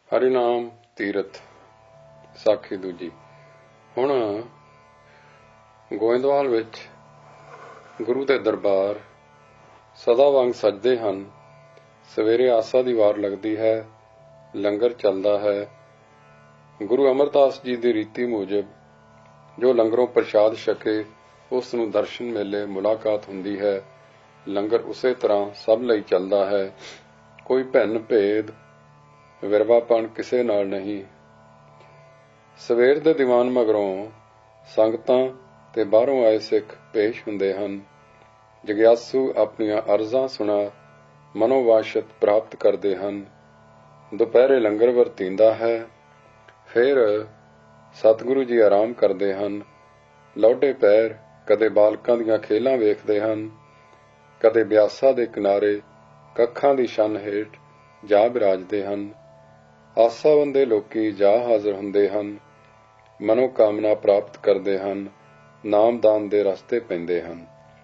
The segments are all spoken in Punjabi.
ਹਰਿਨਾਮ ਤੀਰਥ ਸਾਖੀ ਦੂਜੀ। ਹੁਣ ਗੋਇੰਦਵਾਲ ਵਿੱਚ ਗੁਰੂ ਦੇ ਦਰਬਾਰ ਸਦਾ ਵਾਂਗ ਸਜਦੇ ਹਨ। ਸਵੇਰੇ ਆਸਾ ਦੀ ਵਾਰ ਲੱਗਦੀ ਹੈ, ਲੰਗਰ ਚੱਲਦਾ ਹੈ। ਗੁਰੂ ਅਮਰਦਾਸ ਜੀ ਦੀ ਰੀਤੀ ਮੁਜਬ ਜੋ ਲੰਗਰੋਂ ਪ੍ਰਸ਼ਾਦ ਛਕੇ ਉਸ ਨੂੰ ਦਰਸ਼ਨ ਮੇਲੇ ਮੁਲਾਕਾਤ ਹੁੰਦੀ ਹੈ। ਲੰਗਰ ਉਸੇ ਤਰ੍ਹਾਂ ਸਭ ਲਈ ਚੱਲਦਾ ਹੈ। ਕੋਈ ਭਿੰਨ ਭੇਦ ਵਿਰਵਾਪਣ ਕਿਸੇ ਨਾਲ ਨਹੀਂ। ਸਵੇਰ ਦੇ ਦੀਵਾਨ ਮਗਰੋਂ ਸੰਗਤਾਂ ਤੇ ਬਾਹਰੋਂ ਆਏ ਸਿੱਖ ਪੇਸ਼ ਹੁੰਦੇ ਹਨ। ਜਗਿਆਸੂ ਆਪਣੀਆਂ ਅਰਜ਼ਾਂ ਸੁਣਾ ਮਨੋਵਾਸ਼ਤ ਪ੍ਰਾਪਤ ਕਰਦੇ ਹਨ। ਦੁਪਹਿਰੇ ਲੰਗਰ ਵਰਤੀਂਦਾ ਹੈ। ਫਿਰ ਸਤਿਗੁਰੂ ਜੀ ਆਰਾਮ ਕਰਦੇ ਹਨ। ਲੌਡੇ ਪੈਰ ਕਦੇ ਬਾਲਕਾਂ ਦੀਆਂ ਖੇਲਾਂ ਵੇਖਦੇ ਹਨ, ਕਦੇ ਬਿਆਸਾ ਦੇ ਕਿਨਾਰੇ ਕੱਖਾਂ ਦੀ ਛੰਨ ਹੇਠ ਜਾ ਬਿਰਾਜਦੇ ਹਨ। ਆਸਾਵੰਦੇ ਲੋਕੀ ਜਾ ਹਾਜ਼ਰ ਹੁੰਦੇ ਹਨ, ਮਨੋਕਾਮਨਾ ਪ੍ਰਾਪਤ ਕਰਦੇ ਹਨ, ਨਾਮਦਾਨ ਦੇ ਰਸਤੇ ਪੈਂਦੇ ਹਨ।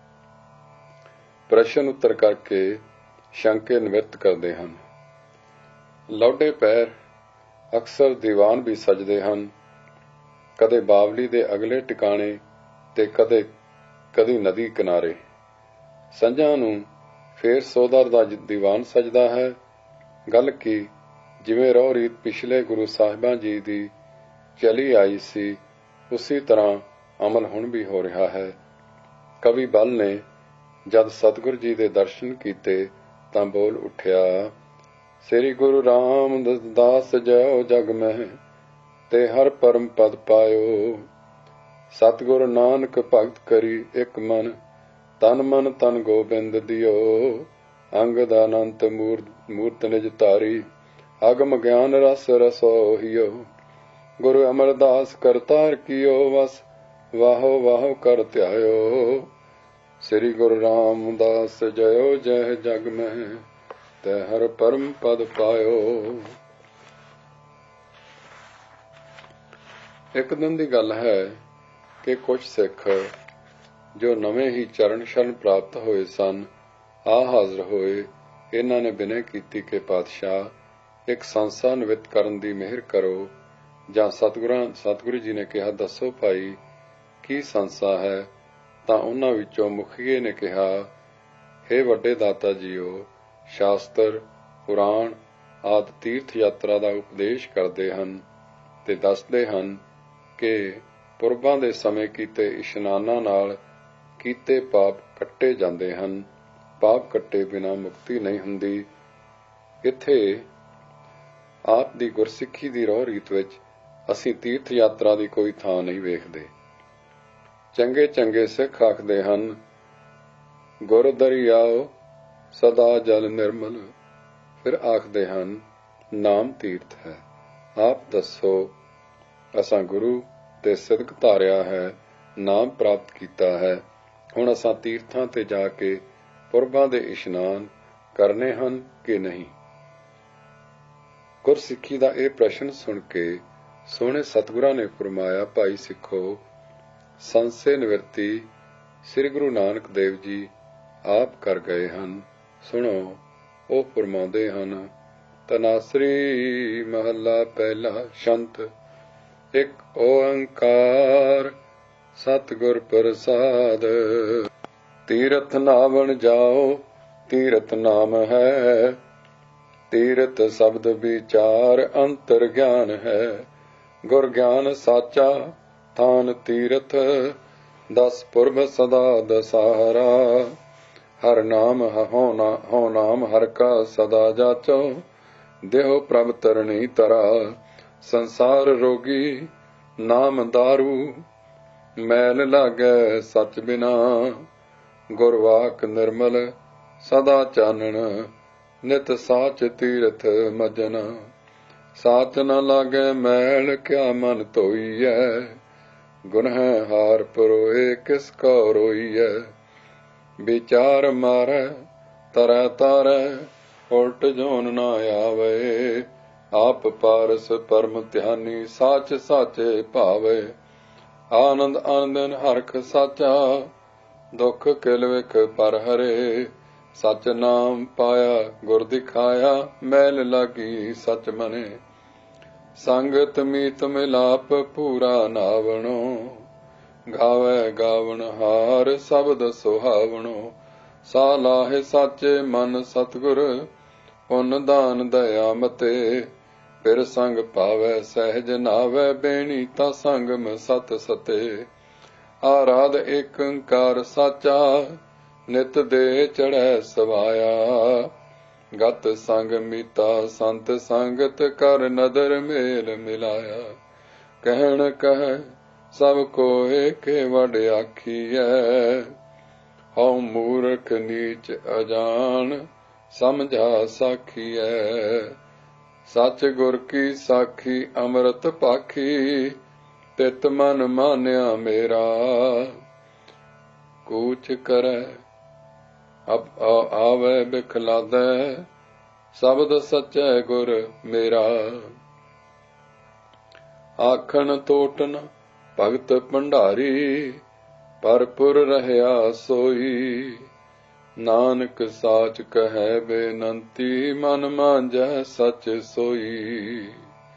ਪ੍ਰਸ਼ਨ ਉੱਤਰ ਕਰਕੇ ਸ਼ੰਕੇ ਨਿਵਰਤ ਕਰਦੇ ਹਨ। ਲੌਡੇ ਪੈਰ ਅਕਸਰ ਦੀਵਾਨ ਵੀ ਸਜਦੇ ਹਨ, ਕਦੇ ਬਾਵਲੀ ਦੇ ਅਗਲੇ ਟਿਕਾਣੇ ਤੇ ਕਦੀ ਨਦੀ ਕਿਨਾਰੇ। ਸੰਝਾਂ ਨੂੰ ਫੇਰ ਸੋਦਰ ਦਾ ਦੀਵਾਨ ਸਜਦਾ ਹੈ। ਗੱਲ ਕੀ ਜਿਵੇਂ ਰਹੁ ਰੀਤ ਪਿਛਲੇ ਗੁਰੂ ਸਾਹਿਬਾਂ ਜੀ ਦੀ ਚਲੀ ਆਈ ਸੀ, ਉਸੇ ਤਰ੍ਹਾਂ ਅਮਲ ਹੁਣ ਵੀ ਹੋ ਰਿਹਾ ਹੈ। ਕਵੀ ਬਲ ਨੇ ਜਦ ਸਤਿਗੁਰੂ ਜੀ ਦੇ ਦਰਸ਼ਨ ਕੀਤੇ ਤਾਂ ਬੋਲ ਉੱਠਿਆ, ਸ੍ਰੀ ਗੁਰੂ ਰਾਮਦਾਸ ਜਯੋ ਜਗ ਮਹਿ ਤੇ ਹਰ ਪਰਮ ਪਦ ਪਾਇਓ। ਸਤਿਗੁਰ ਨਾਨਕ ਭਗਤ ਕਰੀ ਇੱਕ ਮਨ, ਤਨ ਮਨ ਤਨ ਗੋਬਿੰਦ ਦਿਓ। ਅੰਗਦ ਅਨੰਤ ਮੂਰਤ ਨਿਜ ਧਾਰੀ, ਅਗਮ ਗਿਆਨ ਰਸ ਰਸੋਹੀਓ। ਗੁਰੂ ਅਮਰਦਾਸ ਕਰਤਾਰ ਕੀਓ, ਵਸ ਵਾਹੋ ਵਾਹੋ ਕਰ ਧਿਆਇਓ। ਸ੍ਰੀ ਗੁਰੂ ਰਾਮਦਾਸ ਜਯੋ ਜੈ ਜਗ ਮਹਿ ਤੈ ਹਰ ਪਰਮ ਪਦ ਪਾਇਓ। ਇੱਕ ਦਿਨ ਦੀ ਗੱਲ ਹੈ ਕਿ ਕੁਝ ਸਿੱਖ ਜੋ ਨਵੇਂ ਹੀ ਚਰਨ ਸ਼ਰਨ ਪ੍ਰਾਪਤ ਹੋਏ ਸਨ ਆ ਹਾਜ਼ਰ ਹੋਏ। ਇਹਨਾਂ ਨੇ ਬਿਨੈ ਕੀਤੀ ਕਿ ਪਾਤਸ਼ਾਹ ਇੱਕ ਸੰਸਾ ਨਿਵਿਤ ਕਰਨ ਦੀ ਮਿਹਰ ਕਰੋ। ਜਾਂ ਸਤਿਗੁਰੂ ਜੀ ਨੇ ਕਿਹਾ, ਦੱਸੋ ਭਾਈ ਕੀ ਸੰਸਾ ਹੈ? ਤਾਂ ਉਹਨਾਂ ਵਿੱਚੋਂ ਮੁਖੀਏ ਨੇ ਕਿਹਾ, ਹੇ ਵੱਡੇ ਦਾਤਾ ਜੀਓ, ਸ਼ਾਸਤਰ ਪੁਰਾਣ ਆਦਿ ਤੀਰਥ ਯਾਤਰਾ ਦਾ ਉਪਦੇਸ਼ ਕਰਦੇ ਹਨ ਤੇ ਦੱਸਦੇ ਹਨ ਕਿ ਪੁਰਬਾਂ ਦੇ ਸਮੇਂ ਕੀਤੇ ਇਸ਼ਨਾਨਾਂ ਨਾਲ ਕੀਤੇ ਪਾਪ ਕੱਟੇ ਜਾਂਦੇ ਹਨ। ਪਾਪ ਕੱਟੇ ਬਿਨਾਂ ਮੁਕਤੀ ਨਹੀਂ ਹੁੰਦੀ। ਇੱਥੇ ਆਪ ਦੀ ਗੁਰਸਿੱਖੀ ਦੀ ਰਹੁ ਰੀਤ ਵਿੱਚ ਅਸੀਂ ਤੀਰਥ ਯਾਤਰਾ ਦੀ ਕੋਈ ਥਾਂ ਨਹੀਂ ਵੇਖਦੇ। ਚੰਗੇ ਚੰਗੇ ਸਿੱਖ ਆਖਦੇ ਹਨ, ਗੁਰ ਦਰਿਆਓ ਸਦਾ ਜਲ ਨਿਰਮਲ। ਫਿਰ ਆਖਦੇ ਹਨ, ਨਾਮ ਤੀਰਥ ਹੈ। ਆਪ ਦੱਸੋ, ਅਸਾਂ ਗੁਰੂ ਤੇ ਸਿਦਕ ਧਾਰਿਆ ਹੈ, ਨਾਮ ਪ੍ਰਾਪਤ ਕੀਤਾ ਹੈ। ਹੁਣ ਅਸਾਂ ਤੀਰਥਾਂ ਤੇ ਜਾ ਕੇ ਪੁਰਬਾਂ ਦੇ ਇਸ਼ਨਾਨ ਕਰਨੇ ਹਨ ਕਿ ਨਹੀਂ? ਗੁਰਸਿੱਖੀ ਦਾ ਇਹ ਪ੍ਰਸ਼ਨ ਸੁਣ ਕੇ ਸੋਹਣੇ ਸਤਿਗੁਰਾਂ ਨੇ ਫਰਮਾਇਆ, ਭਾਈ ਸਿੱਖੋ, ਸੰਸੇ ਨਿਵਰਤੀ ਸ੍ਰੀ ਗੁਰੂ ਨਾਨਕ ਦੇਵ ਜੀ ਆਪ ਕਰ ਗਏ ਹਨ। ਸੁਣੋ, ਉਹ ਫਰਮਾਉਂਦੇ ਹਨ, ਤਨਾਸਰੀ ਮਹੱਲਾ ਪਹਿਲਾ ਛੰਤ। ਇੱਕ ਓੰਕਾਰ ਸਤਿਗੁਰ ਪ੍ਰਸਾਦ। ਤੀਰਥ ਨਾਵਣ ਜਾਓ ਤੀਰਥ ਨਾਮ ਹੈ, ਤੀਰਥ ਸ਼ਬਦ ਵਿਚਾਰ ਅੰਤਰ ਗਿਆਨ ਹੈ। ਗੁਰ ਗਿਆਨ ਸਾਚਾ ਥਾਨ ਤੀਰਥ, ਦਸ ਪੁਰਬ ਸਦਾ ਦਸਾਰਾ। ਹਰ ਨਾਮ ਹਉ ਨਾਮ ਹਰ ਕਾ ਸਦਾ ਜਾਚੋ, ਦੇਹੁ ਪ੍ਰਭ ਤਰਣੀ ਤਰਾ। ਸੰਸਾਰ ਰੋਗੀ ਨਾਮ ਦਾਰੂ, ਮੈਲ ਲਾਗੈ ਸਚ ਬਿਨਾ। ਗੁਰਵਾਕ ਨਿਰਮਲ ਸਦਾ ਚਾਨਣ, ਨਿਤ ਸਾਚ ਤੀਰਥ ਮਜਨਾ। ਸਾਚ ਨ ਲਾਗੈ ਮੈਲ ਕਿਆ ਮਨ ਧੋਈਐ, ਗੁਨਹਿ ਹਾਰ ਪਰੋਏ ਕਿਸ ਕੋ ਰੋਈਐ। ਵਿਚਾਰ ਮਾਰੈ ਤਰੈ ਤਾਰੈ, ਉਲਟ ਜੋਨ ਨਾ ਆਵੇ। ਆਪ ਪਾਰਸ ਪਰਮ ਧਿਆਨੀ, ਸਾਚ ਸਾਚੇ ਭਾਵੇ। ਆਨੰਦ ਆਨੰਦਨ ਹਰਖ ਸਾਚਾ, ਦੁਖ ਕਿਲ ਵਿਖ ਪਰ ਹਰੇ। ਸਚ ਨਾਮ ਪਾਇਆ ਗੁਰ ਦਿਖਾਇਆ, ਮੈਲ ਲਾਗੀ ਸਚ ਮਨੇ। ਸੰਗਤ ਮੀਤ ਮਿਲਾਪ ਪੂਰਾ ਨਾਵਣੋ। ਗਾਵੇ ਗਾਵਣ ਹਾਰ ਸ਼ਬਦ ਸੁਹਾਵਣੋ। ਸਾ ਲਾਹੇ ਸਾਚੇ ਮਨ ਸਤਿਗੁਰ ਪੁੰਨ ਦਾਨ ਦਇਆ ਮਤੇ। ਫਿਰ ਸੰਗ ਪਾਵੈ ਸਹਿਜ ਨਾਵੈ ਬੇਣੀ ਤਾ ਸੰਗਮ ਸਤ ਸਤੇ। ਆਰਾਧ ਏਕ ਓੰਕਾਰ ਸਾਚਾ ਨਿਤ ਦੇ ਚੜ੍ਹੈ ਸਵਾਇਆ। ਗਤ ਸੰਗ ਮੀਤਾ ਸੰਤ ਸੰਗਤ ਕਰ ਨਦਰ ਮੇਲ ਮਿਲਾਇਆ। ਕਹਿਣ ਕਹਿ ਸਭ ਕੋਇ ਕੇ ਵਡ ਆਖੀਐ। ਹਉ ਮੂਰਖ ਨੀਚ ਅਜਾਣ ਸਮਝਾ ਸਾਖੀਐ। ਸੱਚ ਗੁਰ ਕੀ ਸਾਖੀ ਅੰਮ੍ਰਿਤ ਪਾਖੀ ਤਿਤ ਮਨ ਮਾਨਿਆ ਮੇਰਾ। ਕੂਚ ਕਰੈ ਆਵੈ ਬਿਖਲਾਦੈ ਸ਼ਬਦ ਸੱਚੈ ਗੁਰ ਮੇਰਾ। ਆਖਣ ਤੋਟਨ ਭਗਤ ਭੰਡਾਰੀ ਭਰਪੁਰ ਰਹਿਆ ਸੋਈ। ਨਾਨਕ ਸਾਚ ਕਹੈ ਬੇਨੰਤੀ ਮਨ ਮਾਂਜੈ ਸਚ ਸੋਈ।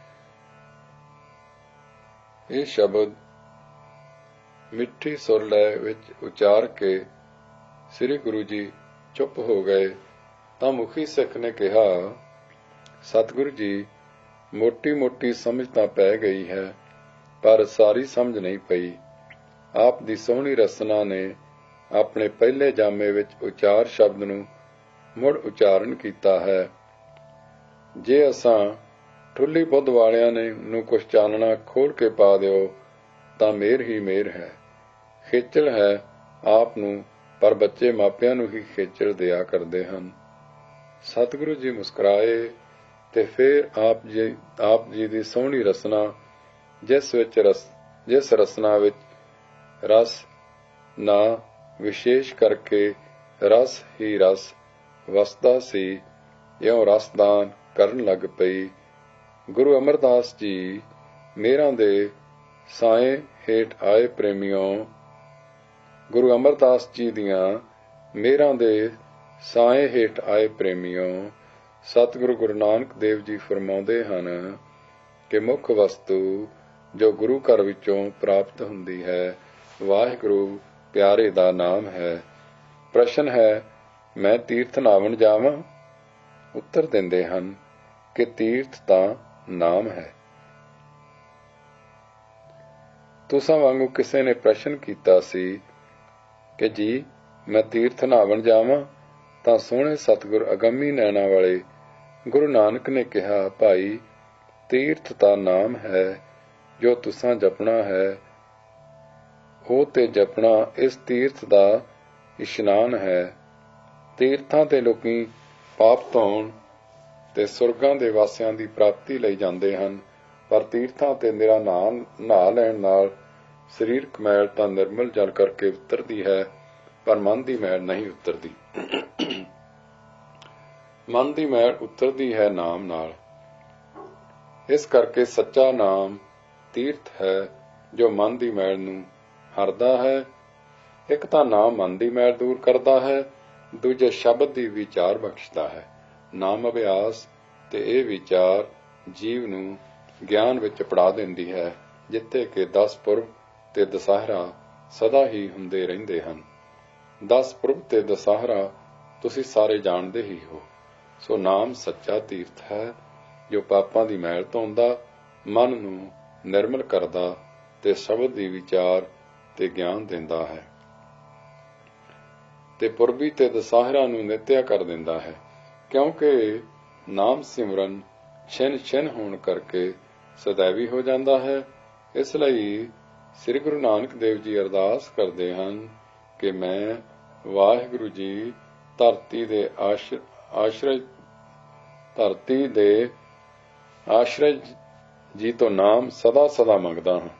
ਇਹ ਸ਼ਬਦ ਮਿੱਠੀ ਸੁਰ ਲੈ ਵਿੱਚ ਉਚਾਰ ਕੇ ਸ੍ਰੀ ਗੁਰੂ ਜੀ ਚੁੱਪ ਹੋ ਗਏ ਤਾਂ ਮੁਖੀ ਸਿੱਖ ਨੇ ਕਿਹਾ, ਸਤਿਗੁਰੂ ਜੀ, ਮੋਟੀ ਮੋਟੀ ਸਮਝ ਤਾਂ ਪੈ ਗਈ ਹੈ, ਪਰ ਸਾਰੀ ਸਮਝ ਨਹੀਂ ਪਈ। ਆਪ ਦੀ ਸੋਹਣੀ ਰਸਨਾ ਨੇ ਆਪਣੇ ਪਹਿਲੇ ਜਾਮੇ ਵਿੱਚ ਉਚਾਰ ਸ਼ਬਦ ਨੂੰ ਮੁੜ ਉਚਾਰਨ ਕੀਤਾ ਹੈ। ਜੇ ਅਸਾਂ ਠੁੱਲੀ ਬੁੱਧ ਵਾਲਿਆਂ ਨੇ ਨੂੰ ਕੁਛ ਚਾਨਣਾ ਖੋਲ ਕੇ ਪਾ ਦਿਓ ਤਾਂ ਮੇਰ ਹੀ ਮੇਰ ਹੈ। ਖੇਚਲ ਹੈ ਆਪ ਨੂੰ, ਪਰ ਬੱਚੇ ਮਾਪਿਆਂ ਨੂੰ ਹੀ ਖੇਚਲ ਦਿਆ ਕਰਦੇ ਹਨ। ਸਤਿਗੁਰੂ ਜੀ ਮੁਸਕਰਾਏ ਤੇ ਫਿਰ ਆਪ ਜੀ ਦੀ ਸੋਹਣੀ ਰਸਨਾ, ਜਿਸ ਰਸਨਾ ਵਿੱਚ ਰਸ ਨਾ ਵਿਸ਼ੇਸ਼ ਕਰਕੇ ਰਸ ਹੀ ਰਸ ਵਸਦਾ ਸੀ, ਇਉਂ ਰਸਦਾਨ ਕਰਨ ਲੱਗ ਪਈ। ਗੁਰੂ ਅਮਰਦਾਸ ਜੀ ਮੇਰਾਂ ਦੇ ਸਾਏ ਹੇਠ ਆਏ ਪ੍ਰੇਮੀਓ। ਗੁਰੂ ਅਮਰਦਾਸ ਜੀ ਦੀਆਂ ਮੇਰਾਂ ਦੇ ਸਾਏ ਹੇਠ ਆਏ ਪ੍ਰੇਮੀਓ। ਸਤਿਗੁਰੂ ਗੁਰੂ ਨਾਨਕ ਦੇਵ ਜੀ ਫਰਮਾਉਂਦੇ ਹਨ ਕਿ ਮੁੱਖ ਵਸਤੂ ਜੋ ਗੁਰੂ ਘਰ ਵਿੱਚੋਂ ਪ੍ਰਾਪਤ ਹੁੰਦੀ ਹੈ, ਵਾਹਿਗੁਰੂ ਪਿਆਰੇ ਦਾ ਨਾਮ ਹੈ। ਪ੍ਰਸ਼ਨ ਹੈ, ਮੈਂ ਤੀਰਥ ਨਾਵਣ ਜਾਵਾਂ? ਉੱਤਰ ਦਿੰਦੇ ਹਨ ਕਿ ਤੀਰਥ ਤਾਂ ਨਾਮ ਹੈ। ਤੁਸਾਂ ਵਾਂਗੂ ਕਿਸੇ ਨੇ ਪ੍ਰਸ਼ਨ ਕੀਤਾ ਸੀ ਕਿ ਜੀ ਮੈਂ ਤੀਰਥ ਨਾਵਣ ਜਾਵਾਂ, ਤਾਂ ਸੋਹਣੇ ਸਤਿਗੁਰ ਅਗੰਮੀ ਨੈਣਾ ਵਾਲੇ ਗੁਰੂ ਨਾਨਕ ਨੇ ਕਿਹਾ, ਭਾਈ ਤੀਰਥ ਤਾਂ ਨਾਮ ਹੈ, ਜੋ ਤੁਸਾਂ ਜਪਣਾ ਹੈ ਉਹ ਤੇ ਜਪਣਾ ਇਸ ਤੀਰਥ ਦਾ ਇਸ਼ਨਾਨ ਹੈ। ਤੀਰਥਾਂ ਤੇ ਲੋਕੀ ਪਾਪ ਧੋਣ ਤੇ ਸੁਰਗਾਂ ਦੇ ਵਾਸਿਆਂ ਦੀ ਪ੍ਰਾਪਤੀ ਲਈ ਜਾਂਦੇ ਹਨ, ਪਰ ਤੀਰਥਾਂ ਤੇ ਨਿਰਾ ਨਹਾ ਲੈਣ ਨਾਲ ਸਰੀਰਕ ਮੈਲ ਤਾਂ ਨਿਰਮਲ ਜਲ ਕਰਕੇ ਉਤਰਦੀ ਹੈ, ਪਰ ਮਨ ਦੀ ਮੈਲ ਨਹੀਂ ਉਤਰਦੀ। ਮਨ ਦੀ ਮੈਲ ਉਤਰਦੀ ਹੈ ਨਾਮ ਨਾਲ। ਇਸ ਕਰਕੇ ਸੱਚਾ ਨਾਮ ਤੀਰਥ ਹੈ ਜੋ ਮਨ ਦੀ ਮੈਲ ਨੂੰ ਹਰਦਾ ਹੈ। ਇੱਕ ਤਾਂ ਨਾਮ ਮਨ ਦੀ ਮੈਲ ਦੂਰ ਕਰਦਾ ਹੈ, ਦੂਜੇ ਸ਼ਬਦ ਦੀ ਵਿਚਾਰ ਬਖਸ਼ਦਾ ਹੈ। ਨਾਮ ਅਭਿਆਸ ਤੇ ਇਹ ਵਿਚਾਰ ਜੀਵ ਨੂੰ ਗਿਆਨ ਵਿੱਚ ਪੜਾ ਦਿੰਦੀ ਹੈ, ਜਿੱਥੇ ਕਿ 10 ਪੁਰਬ ਤੇ ਦਸ਼ਹਰਾ ਸਦਾ ਹੀ ਹੁੰਦੇ ਰਹਿੰਦੇ ਹਨ। 10 ਪੁਰਬ ਤੇ ਦਸ਼ਹਰਾ ਤੁਸੀਂ ਸਾਰੇ ਜਾਣਦੇ ਹੀ ਹੋ। ਸੋ ਨਾਮ ਸੱਚਾ ਤੀਰਥ ਹੈ ਜੋ ਪਾਪਾਂ ਦੀ ਮੈਲ ਧੋਂਦਾ, ਮਨ ਨੂੰ ਨਿਰਮਲ ਕਰਦਾ ਤੇ ਸ਼ਬਦ ਦੀ ਵਿਚਾਰ ਤੇ ਗਿਆਨ ਦਿੰਦਾ ਹੈ, ਤੇ ਪੁਰਬੀ ਤੇ ਦਸ਼ਹਰਾ ਨੂੰ ਨਿਤਿਆ ਕਰ ਦਿੰਦਾ ਹੈ। ਕਿਉਂਕਿ ਨਾਮ ਸਿਮਰਨ ਛਿਨ ਛਿਨ ਹੋਣ ਕਰਕੇ ਸदैवी ਹੋ ਜਾਂਦਾ ਹੈ। ਇਸ ਲਈ ਸ੍ਰੀ ਗੁਰੂ ਨਾਨਕ ਦੇਵ ਜੀ ਅਰਦਾਸ ਕਰਦੇ ਹਨ ਕਿ ਮੈਂ ਵਾਹਿਗੁਰੂ ਜੀ ਧਰਤੀ ਦੇ ਆਸ਼ਰਜ ਜੀ ਤੋਂ ਨਾਮ ਸਦਾ ਸਦਾ ਮੰਗਦਾ ਹਾਂ।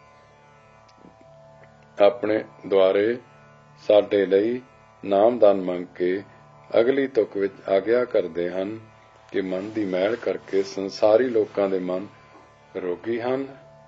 ਆਪਣੇ ਦੁਆਰੇ ਸਾਡੇ ਲਈ ਨਾਮਦਾਨ ਮੰਗ ਕੇ ਅਗਲੀ ਤੁਕ ਵਿੱਚ ਆਗਿਆ ਕਰਦੇ ਹਨ ਕਿ ਮਨ ਦੀ ਮੈਲ ਕਰਕੇ ਸੰਸਾਰੀ ਲੋਕਾਂ ਦੇ ਮਨ ਰੋਗੀ ਹਨ।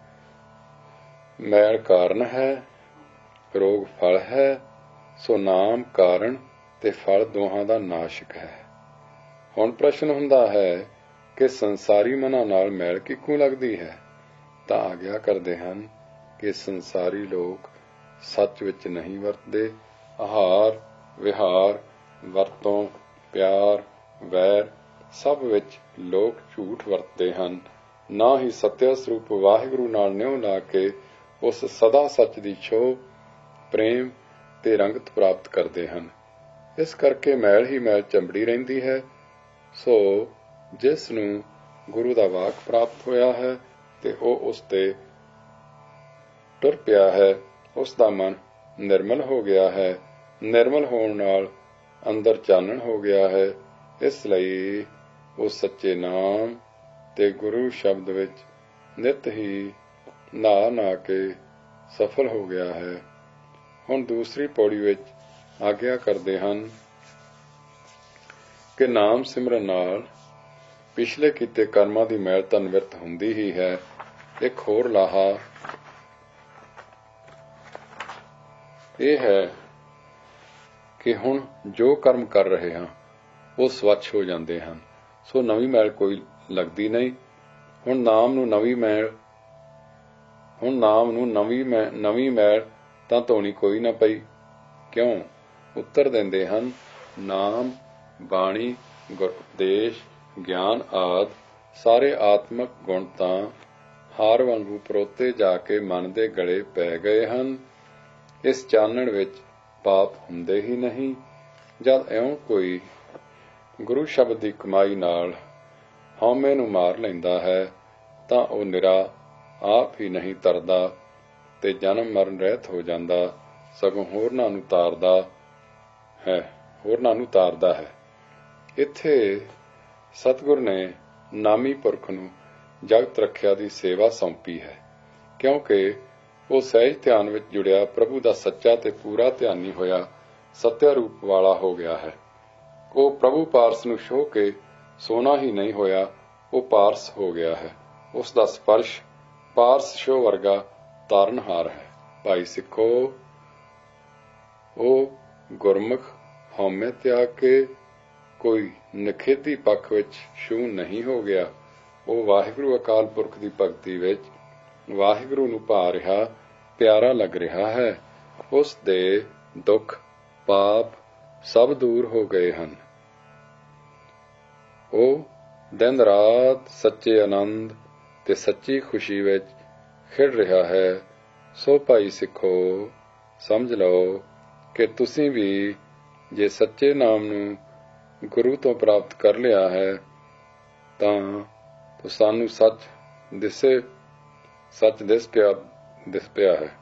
ਮੈਲ ਕਾਰਨ ਹੈ, ਰੋਗ ਫਲ ਹੈ। ਸੋ ਨਾਮ ਕਾਰਨ ਤੇ ਫਲ ਦੋਹਾਂ ਦਾ ਨਾਸ਼ਕ ਹੈ। ਹੁਣ ਪ੍ਰਸ਼ਨ ਹੁੰਦਾ ਹੈ ਕਿ ਸੰਸਾਰੀ ਮਨਾਂ ਨਾਲ ਮੈਲ ਕਿੱਕੂ ਲੱਗਦੀ ਹੈ, ਤਾਂ ਆਗਿਆ ਕਰਦੇ ਹਨ ਕਿ ਸੰਸਾਰੀ ਲੋਕ ਸੱਚ ਵਿੱਚ ਨਹੀਂ ਵਰਤਦੇ। ਆਹਾਰ, ਵਿਹਾਰ, ਵਰਤੋਂ, ਪਿਆਰ, ਵੈਰ ਸਭ ਵਿੱਚ ਲੋਕ ਝੂਠ ਵਰਤਦੇ ਹਨ। ਨਾ ਹੀ ਸੱਤਿਆ ਸਰੂਪ ਵਾਹਿਗੁਰੂ ਨਾਲ ਨਿਉ ਲਾ ਕੇ ਉਸ ਸਦਾ ਸੱਚ ਦੀ ਛੋਹ, ਪ੍ਰੇਮ ਤੇ ਰੰਗਤ ਪ੍ਰਾਪਤ ਕਰਦੇ ਹਨ। ਇਸ ਕਰਕੇ ਮੈਲ ਹੀ ਮੈਲ ਚੰਬੜੀ ਰਹਿੰਦੀ ਹੈ। ਸੋ ਜਿਸ ਨੂੰ ਗੁਰੂ ਦਾ ਵਾਕ ਪ੍ਰਾਪਤ ਹੋਇਆ ਹੈ ਤੇ ਉਹ ਉਸ ਤੇ ਟੁਰ ਪਿਆ ਹੈ, ਉਸ ਦਾ ਮਨ ਨਿਰਮਲ ਹੋ ਗਿਆ ਹੈ। ਨਿਰਮਲ ਹੋਣ ਨਾਲ ਅੰਦਰ ਚਾਨਣ ਹੋ ਗਿਆ ਹੈ। ਇਸ ਲਈ ਉਹ ਸੱਚੇ ਨਾਮ ਤੇ ਗੁਰੂ ਸ਼ਬਦ ਵਿੱਚ ਨਿਤ ਹੀ ਨਹਾ ਕੇ ਸਫਲ ਹੋ ਗਿਆ ਹੈ। ਹੁਣ ਦੂਸਰੀ ਪੌੜੀ ਵਿੱਚ ਆਗਿਆ ਕਰਦੇ ਹਨ ਕਿ ਨਾਮ ਸਿਮਰਨ ਨਾਲ ਪਿਛਲੇ ਕੀਤੇ ਕਰਮਾਂ ਦੀ ਮੈਲ ਤਾਂ ਨਿਵਰਤ ਹੁੰਦੀ ਹੀ ਹੈ। ਇੱਕ ਹੋਰ ਲਾਹਾ ਇਹ ਹੈ ਕਿ ਹੁਣ ਜੋ ਕਰਮ ਕਰ ਰਹੇ ਹਾਂ ਉਹ ਸਵੱਛ ਹੋ ਜਾਂਦੇ ਹਨ। ਸੋ ਨਵੀਂ ਮੈਲ ਕੋਈ ਲੱਗਦੀ ਨਹੀਂ। ਹੁਣ ਨਾਮ ਨੂੰ ਨਵੀਂ ਮੈਲ ਤਾਂ ਧੋਣੀ ਕੋਈ ਨਾ ਪਈ। ਕਿਉਂ? ਉੱਤਰ ਦਿੰਦੇ ਹਨ, ਨਾਮ, ਬਾਣੀ, ਗੁਰਉਪਦੇਸ਼, ਗਿਆਨ ਆਦਿ ਸਾਰੇ ਆਤਮਕ ਗੁਣ ਤਾਂ ਹਾਰ ਵਾਂਗੂ ਪਰੋਤੇ ਜਾ ਕੇ ਮਨ ਦੇ ਗਲੇ ਪੈ ਗਏ ਹਨ। ਇਸ ਚਾਨਣ ਵਿੱਚ ਪਾਪ ਹੁੰਦੇ ਹੀ ਨਹੀਂ। ਜਦ ਇਉਂ ਕੋਈ ਗੁਰੂ ਸ਼ਬਦ ਦੀ ਕਮਾਈ ਨਾਲ ਹਉਮੈ ਨੂੰ ਮਾਰ ਲੈਂਦਾ ਹੈ ਤਾਂ ਉਹ ਨਿਰਾ ਆਪ ਹੀ ਨਹੀਂ ਤਰਦਾ ਤੇ ਜਨਮ ਮਰਨ ਰਹਿਤ ਹੋ ਜਾਂਦਾ, ਸਗੋਂ ਹੋਰਨਾਂ ਨੂੰ ਤਾਰਦਾ ਹੈ। ਇੱਥੇ ਸਤਿਗੁਰ ਨੇ ਨਾਮੀ ਪੁਰਖ ਨੂੰ ਜਗਤ ਰੱਖਿਆ ਦੀ ਸੇਵਾ ਸੌਂਪੀ ਹੈ, ਕਿਉਂਕਿ ਉਹ ਸਹਿਜ ਧਿਆਨ ਵਿੱਚ ਜੁੜਿਆ ਪ੍ਰਭੂ ਦਾ ਸੱਚਾ ਤੇ ਪੂਰਾ ਧਿਆਨੀ ਹੋਇਆ ਸੱਤਿਆ ਰੂਪ ਵਾਲਾ ਹੋ ਗਿਆ ਹੈ। ਉਹ ਪ੍ਰਭੂ ਪਾਰਸ ਨੂੰ ਛੋਹ ਕੇ ਸੋਨਾ ਹੀ ਨਹੀਂ ਹੋਇਆ, ਉਹ ਪਾਰਸ ਹੋ ਗਿਆ ਹੈ। ਉਸ ਦਾ ਸਪਰਸ਼ ਪਾਰਸ ਛੋਹ ਵਰਗਾ ਤਾਰਨਹਾਰ ਹੈ। ਭਾਈ ਸਿੱਖੋ, ਉਹ ਗੁਰਮੁਖ ਹਉਮੈ ਤਿਆਗ ਕੇ ਕੋਈ ਨਖੇਧੀ ਪੱਖ ਵਿੱਚ ਛੂਹ ਨਹੀਂ ਹੋ ਗਿਆ। ਉਹ ਵਾਹਿਗੁਰੂ ਅਕਾਲ ਪੁਰਖ ਦੀ ਭਗਤੀ ਵਿੱਚ ਵਾਹਿਗੁਰੂ ਨੂੰ ਭਾ ਰਿਹਾ, ਪਿਆਰਾ ਲੱਗ ਰਿਹਾ ਹੈ। ਉਸ ਦੇ ਦੁੱਖ ਪਾਪ ਸਭ ਦੂਰ ਹੋ ਗਏ ਹਨ। ਉਹ ਦਿਨ ਰਾਤ ਸੱਚੇ ਆਨੰਦ ਤੇ ਸੱਚੀ ਖੁਸ਼ੀ ਵਿੱਚ ਖਿੜ ਰਿਹਾ ਹੈ। ਸੋ ਭਾਈ ਸਿੱਖੋ, ਸਮਝ ਲਓ ਕਿ ਤੁਸੀਂ ਵੀ ਜੇ ਸੱਚੇ ਨਾਮ ਨੂੰ ਗੁਰੂ ਤੋਂ ਪ੍ਰਾਪਤ ਕਰ ਲਿਆ ਹੈ ਤਾਂ ਸਾਨੂੰ ਸੱਚ ਦਿਸ ਪਿਆ ਹੈ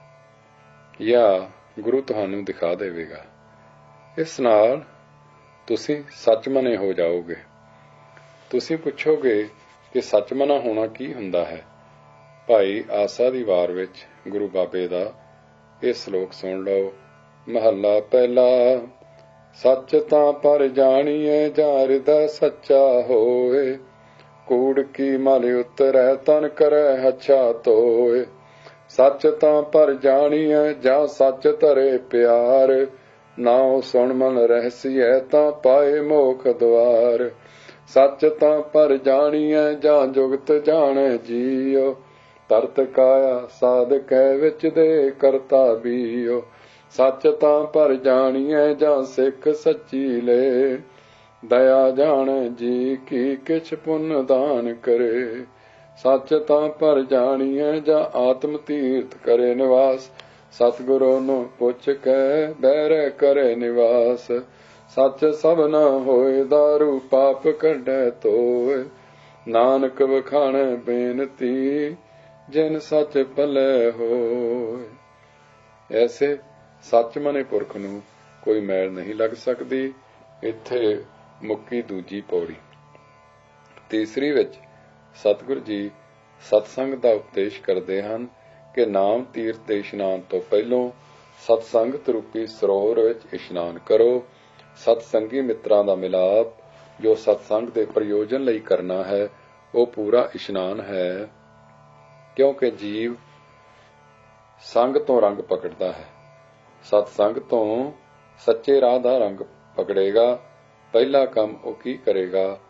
ਜਾਂ ਗੁਰੂ ਤੁਹਾਨੂੰ ਦਿਖਾ ਦੇਵੇਗਾ। ਇਸ ਨਾਲ ਤੁਸੀਂ ਸੱਚਮਨੇ ਹੋ ਜਾਓਗੇ। ਤੁਸੀਂ ਪੁੱਛੋਗੇ ਕਿ ਸੱਚਮਨਾ ਹੋਣਾ ਕੀ ਹੁੰਦਾ ਹੈ? ਭਾਈ ਆਸਾ ਦੀ ਵਾਰ ਵਿੱਚ ਗੁਰੂ ਬਾਬੇ ਦਾ ਇਹ ਸ਼ਲੋਕ ਸੁਣ ਲਓ। ਮਹੱਲਾ ਪਹਿਲਾ। ਸੱਚ ਤਾਂ ਪਰ ਜਾਣੀਏ ਜਾਂ ਹਿਰਦੈ ਸੱਚਾ ਹੋਏ, ਕੂੜ ਕੀ ਮਲ ਉਤਰੈ ਤਨ ਕਰੈ ਹੱਛਾ ਧੋਏ। ਸੱਚ ਤਾਂ ਪਰ ਜਾਣੀਏ ਜਾਂ ਸੱਚ ਧਰੇ ਪਿਆਰ, ਨਾਉ ਸੁਣ ਮਨ ਰਹਿਸੀਐ ਤਾਂ ਪਾਏ ਮੋਖ ਦੁਆਰ। ਸੱਚ ਤਾਂ ਪਰ ਜਾਣੀਐ ਜਾਂ ਜੁਗਤ ਜਾਣੈ ਜੀਉ, ਤਰਤ ਕਾਇਆ ਸਾਧਕੈ ਵਿੱਚ ਦੇ ਕਰਤਾ ਬੀਉ। ਸੱਚ ਤਾਂ ਪਰ ਜਾਣੀਐ ਜਾਂ ਸਿੱਖ ਸੱਚੀ ਲੈ, ਦਇਆ ਜਾਣੈ ਜੀ ਕੀ ਕਿਛ ਪੁੰਨ ਦਾਨ ਕਰੇ। ਸੱਚ ਤਾਂ ਪਰ ਜਾਣੀਐ ਜਾਂ ਆਤਮ ਤੀਰਥ ਕਰੇ ਨਿਵਾਸ, ਸਤਿਗੁਰੂ ਨੂੰ ਪੁੱਛ ਕੇ ਬਹਿਰੈ ਕਰੇ ਨਿਵਾਸ। ਸੱਚ ਸਭਨਾ ਹੋਏ ਦਾਰੂ ਪਾਪ ਕੱਢੈ ਧੋਏ, ਨਾਨਕ ਵਖਾਣੈ ਬੇਨਤੀ ਜਿਨ ਸੱਚ ਭਲੇ ਹੋਏ। ਐਸੇ ਸੱਚ ਮਨੇ ਪੁਰਖ ਨੂੰ ਕੋਈ ਮੈਲ ਨਹੀਂ ਲੱਗ ਸਕਦੀ। ਇੱਥੇ ਮੁੱਕੀ ਦੂਜੀ ਪੌੜੀ। ਤੀਸਰੀ ਵਿੱਚ ਸਤਿਗੁਰ ਜੀ ਸਤਸੰਗ ਦਾ ਉਪਦੇਸ਼ ਕਰਦੇ ਹਨ ਕਿ ਨਾਮ ਤੀਰਥ ਦੇ ਇਸ਼ਨਾਨ ਤੋਂ ਪਹਿਲੋਂ ਸਤਸੰਗਤ ਰੂਪੀ ਸਰੋਵਰ ਵਿੱਚ ਇਸ਼ਨਾਨ ਕਰੋ। ਸਤਸੰਗੀ ਮਿੱਤਰਾਂ ਦਾ ਮਿਲਾਪ ਜੋ ਸਤਸੰਗ ਦੇ ਪ੍ਰਯੋਜਨ ਲਈ ਕਰਨਾ ਹੈ, ਉਹ ਪੂਰਾ ਇਸ਼ਨਾਨ ਹੈ, ਕਿਉਂਕਿ ਜੀਵ ਸੰਗ ਤੋਂ ਰੰਗ ਪਕੜਦਾ ਹੈ। ਸਤਸੰਗ ਤੋਂ ਸੱਚੇ ਰਾਹ ਦਾ ਰੰਗ ਪਕੜੇਗਾ। ਪਹਿਲਾ ਕੰਮ ਉਹ ਕੀ ਕਰੇਗਾ?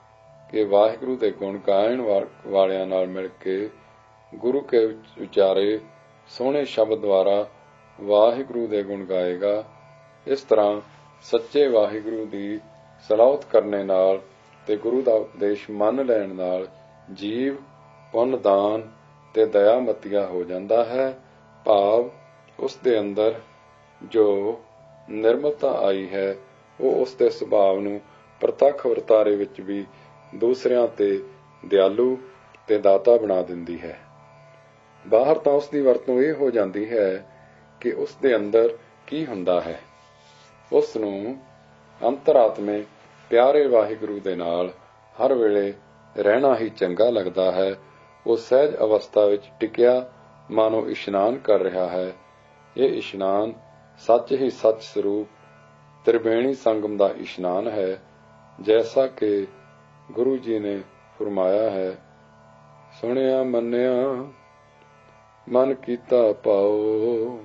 ਕਿ ਵਾਹਿਗੁਰੂ ਦੇ ਗੁਣ ਗਾਇਣ ਵਾਲਿਆਂ ਨਾਲ ਮਿਲ ਕੇ ਗੁਰੂ ਕੇ ਵਿਚਾਰੇ ਸੋਹਣੇ ਸ਼ਬਦ ਦੁਆਰਾ ਵਾਹਿਗੁਰੂ ਦੇ ਗੁਣ ਗਾਏਗਾ। ਇਸ ਤਰ੍ਹਾਂ ਸੱਚੇ ਵਾਹਿਗੁਰੂ ਦੀ ਸਲਾਹੁਤ ਕਰਨੇ ਨਾਲ ਤੇ ਗੁਰੂ ਦਾ ਉਪਦੇਸ਼ ਮੰਨ ਲੈਣ ਨਾਲ ਜੀਵ ਪੁੰਨ ਦਾਨ ਤੇ ਦਇਆਮਤੀਆ ਹੋ ਜਾਂਦਾ ਹੈ। ਭਾਵ ਉਸ ਦੇ ਅੰਦਰ ਜੋ ਨਿਰਮਲਤਾ ਆਈ ਹੈ ਉਹ ਉਸ ਦੇ ਸੁਭਾਅ ਨੂੰ ਪ੍ਰਤੱਖ ਵਰਤਾਰੇ ਵਿੱਚ ਵੀ ਦੂਸਰਿਆਂ ਤੇ ਦਿਆਲੂ ਤੇ ਦਾਤਾ ਬਣਾ ਦਿੰਦੀ ਹੈ। ਬਾਹਰ ਤਾਂ ਉਸ ਦੀ ਵਰਤੋਂ ਇਹ ਹੋ ਜਾਂਦੀ ਹੈ ਕਿ ਉਸ ਦੇ ਅੰਦਰ ਕੀ ਹੁੰਦਾ ਹੈ। ਉਸ ਨੂੰ ਅੰਤਰਾਤਮੇ ਪਿਆਰੇ ਵਾਹਿਗੁਰੂ ਦੇ ਨਾਲ ਹਰ ਵੇਲੇ ਰਹਿਣਾ ਹੀ ਚੰਗਾ ਲੱਗਦਾ ਹੈ। ਉਹ ਸਹਿਜ ਅਵਸਥਾ ਵਿੱਚ ਟਿਕਿਆ ਮਾਨੋ ਇਸ਼ਨਾਨ ਕਰ ਰਿਹਾ ਹੈ। ਇਹ ਇਸ਼ਨਾਨ ਸੱਚ ਹੀ ਸੱਚ ਸਰੂਪ ਤ੍ਰਿਵੇਣੀ ਸੰਗਮ ਦਾ ਇਸ਼ਨਾਨ ਹੈ, ਜੈਸਾ ਕਿ ਗੁਰੂ ਜੀ ਨੇ ਫਰਮਾਇਆ ਹੈ, ਸੁਣਿਆ ਮੰਨਿਆ ਮਨ ਕੀਤਾ ਪਾਓ।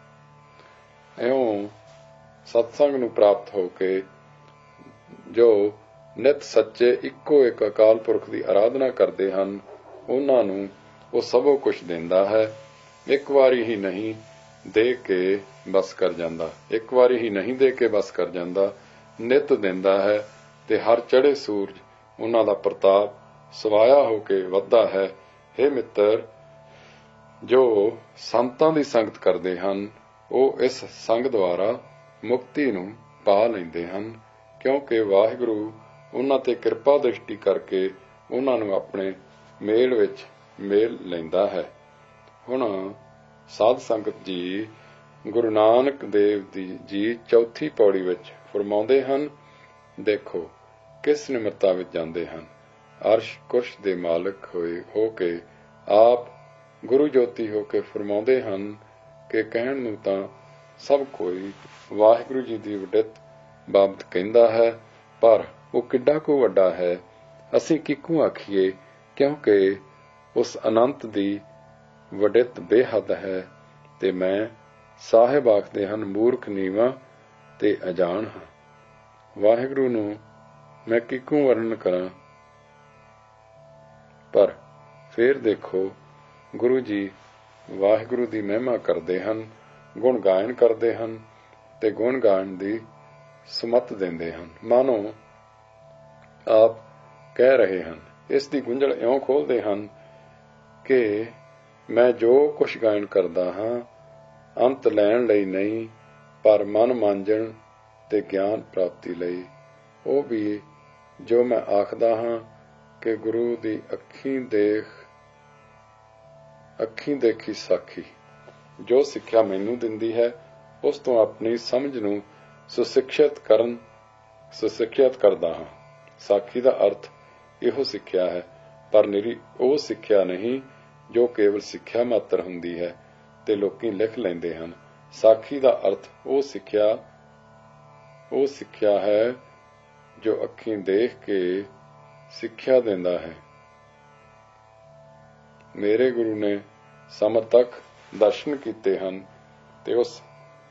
ਇਉਂ ਸਤਸੰਗ ਨੂੰ ਪ੍ਰਾਪਤ ਹੋ ਕੇ ਜੋ ਨਿਤ ਸੱਚੇ ਇੱਕੋ ਇੱਕ ਅਕਾਲ ਪੁਰਖ ਦੀ ਆਰਾਧਨਾ ਕਰਦੇ ਹਨ, ਉਹਨਾਂ ਨੂੰ ਉਹ ਸਭੋ ਕੁਝ ਦਿੰਦਾ ਹੈ। ਇੱਕ ਵਾਰੀ ਹੀ ਨਹੀਂ ਦੇ ਕੇ ਬਸ ਕਰ ਜਾਂਦਾ, ਇੱਕ ਵਾਰੀ ਹੀ ਨਹੀਂ ਦੇ ਕੇ ਬਸ ਕਰ ਜਾਂਦਾ, ਨਿਤ ਦਿੰਦਾ ਹੈ ਤੇ ਹਰ ਚੜ੍ਹੇ ਸੂਰਜ ਉਹਨਾਂ ਦਾ ਪ੍ਰਤਾਪ ਸਵਾਇਆ ਹੋ ਕੇ ਵੱਧਦਾ ਹੈ। ਹੇ ਮਿੱਤਰ, ਜੋ ਸੰਤਾਂ ਦੀ ਸੰਗਤ ਕਰਦੇ ਹਨ ਉਹ ਇਸ ਸੰਗ ਦੁਆਰਾ ਮੁਕਤੀ ਨੂੰ ਪਾ ਲੈਂਦੇ ਹਨ, ਕਿਉਂਕਿ ਵਾਹਿਗੁਰੂ ਉਹਨਾਂ ਤੇ ਕਿਰਪਾ ਦ੍ਰਿਸ਼ਟੀ ਕਰਕੇ ਉਹਨਾਂ ਨੂੰ ਆਪਣੇ ਮੇਲ ਵਿੱਚ ਮੇਲ ਲੈਂਦਾ ਹੈ। ਹੁਣ ਸਾਧ ਸੰਗਤ ਜੀ ਗੁਰੂ ਨਾਨਕ ਦੇਵ ਜੀ ਚੌਥੀ ਪੌੜੀ ਵਿੱਚ ਫਰਮਾਉਂਦੇ ਹਨ, ਦੇਖੋ ਕਿਸ ਨਿਮਰਤਾ ਵਿੱਚ ਜਾਂਦੇ ਹਨ। ਅਰਸ਼ ਕੁਰਸ਼ ਦੇ ਮਾਲਕ ਹੋ ਕੇ ਆਪ ਗੁਰੂ ਜੋਤੀ ਹੋ ਕੇ ਫਰਮਾਉਂਦੇ ਹਨ ਕਿ ਕਹਿਣ ਨੂੰ ਤਾਂ ਸਭ ਕੋਈ ਵਾਹਿਗੁਰੂ ਜੀ ਦੀ ਵਡਿੱਤ ਬਾਬਤ ਕਹਿੰਦਾ ਹੈ, ਪਰ ਉਹ ਕਿੱਡਾ ਕੁ ਵੱਡਾ ਹੈ ਅਸੀਂ ਕਿੱਕੂ ਆਖੀਏ, ਕਿਉਂਕਿ ਉਸ ਅਨੰਤ ਦੀ ਵਡਿੱਤ ਬੇਹੱਦ ਹੈ ਤੇ ਮੈਂ ਸਾਹਿਬ ਆਖਦੇ ਹਨ ਮੂਰਖ ਨੀਵਾਂ ਤੇ ਅਜਾਣ ਹਾਂ। ਵਾਹਿਗੁਰੂ ਨੂੰ ਮੈਂ ਕਿੱਕੂ ਵਰਣਨ ਕਰਾਂ। ਪਰ ਫੇਰ ਦੇਖੋ ਗੁਰੂ ਜੀ ਵਾਹਿਗੁਰੂ ਦੀ ਮਹਿਮਾ ਕਰਦੇ ਹਨ, ਗੁਣ ਗਾਇਨ ਕਰਦੇ ਹਨ ਤੇ ਗੁਣ ਗਾਇਨ ਦੀ ਸੁਮਤ ਦਿੰਦੇ ਹਨ, ਮਾਨੋ ਆਪ ਕਹਿ ਰਹੇ ਹਨ। ਇਸ ਦੀ ਗੁੰਝਲ ਇਉਂ ਖੋਲਦੇ ਹਨ ਕਿ ਮੈਂ ਜੋ ਕੁਛ ਗਾਇਨ ਕਰਦਾ ਹਾਂ ਅੰਤ ਲੈਣ ਲਈ ਨਹੀਂ, ਪਰ ਮਨ ਮਾਂਜਣ ਤੇ ਗਿਆਨ ਪ੍ਰਾਪਤੀ ਲਈ। ਉਹ ਵੀ ਜੋ ਮੈਂ ਆਖਦਾ ਹਾਂ ਕਿ ਗੁਰੂ ਦੀ ਅੱਖੀਂ ਦੇਖੀ ਸਾਖੀ ਜੋ ਸਿੱਖਿਆ ਮੈਨੂੰ ਦਿੰਦੀ ਹੈ, ਉਸ ਤੋਂ ਆਪਣੀ ਸਮਝ ਨੂੰ ਸੁਸਿੱਖਿਅਤ ਕਰਦਾ ਹਾਂ। ਸਾਖੀ ਦਾ ਅਰਥ ਇਹੋ ਸਿੱਖਿਆ ਹੈ, ਪਰ ਨਿਰੀ ਉਹ ਸਿੱਖਿਆ ਨਹੀਂ ਜੋ ਕੇਵਲ ਸਿੱਖਿਆ ਮਾਤਰ ਹੁੰਦੀ ਹੈ ਤੇ ਲੋਕੀ ਲਿਖ ਲੈਂਦੇ ਹਨ। ਸਾਖੀ ਦਾ ਅਰਥ ਉਹ ਸਿੱਖਿਆ ਹੈ ਜੋ ਅੱਖੀਂ ਦੇਖ ਕੇ ਸਿੱਖਿਆ ਦਿੰਦਾ ਹੈ। ਮੇਰੇ ਗੁਰੂ ਨੇ ਸਮਰਥਕ ਦਰਸ਼ਨ ਕੀਤੇ ਹਨ ਤੇ ਉਸ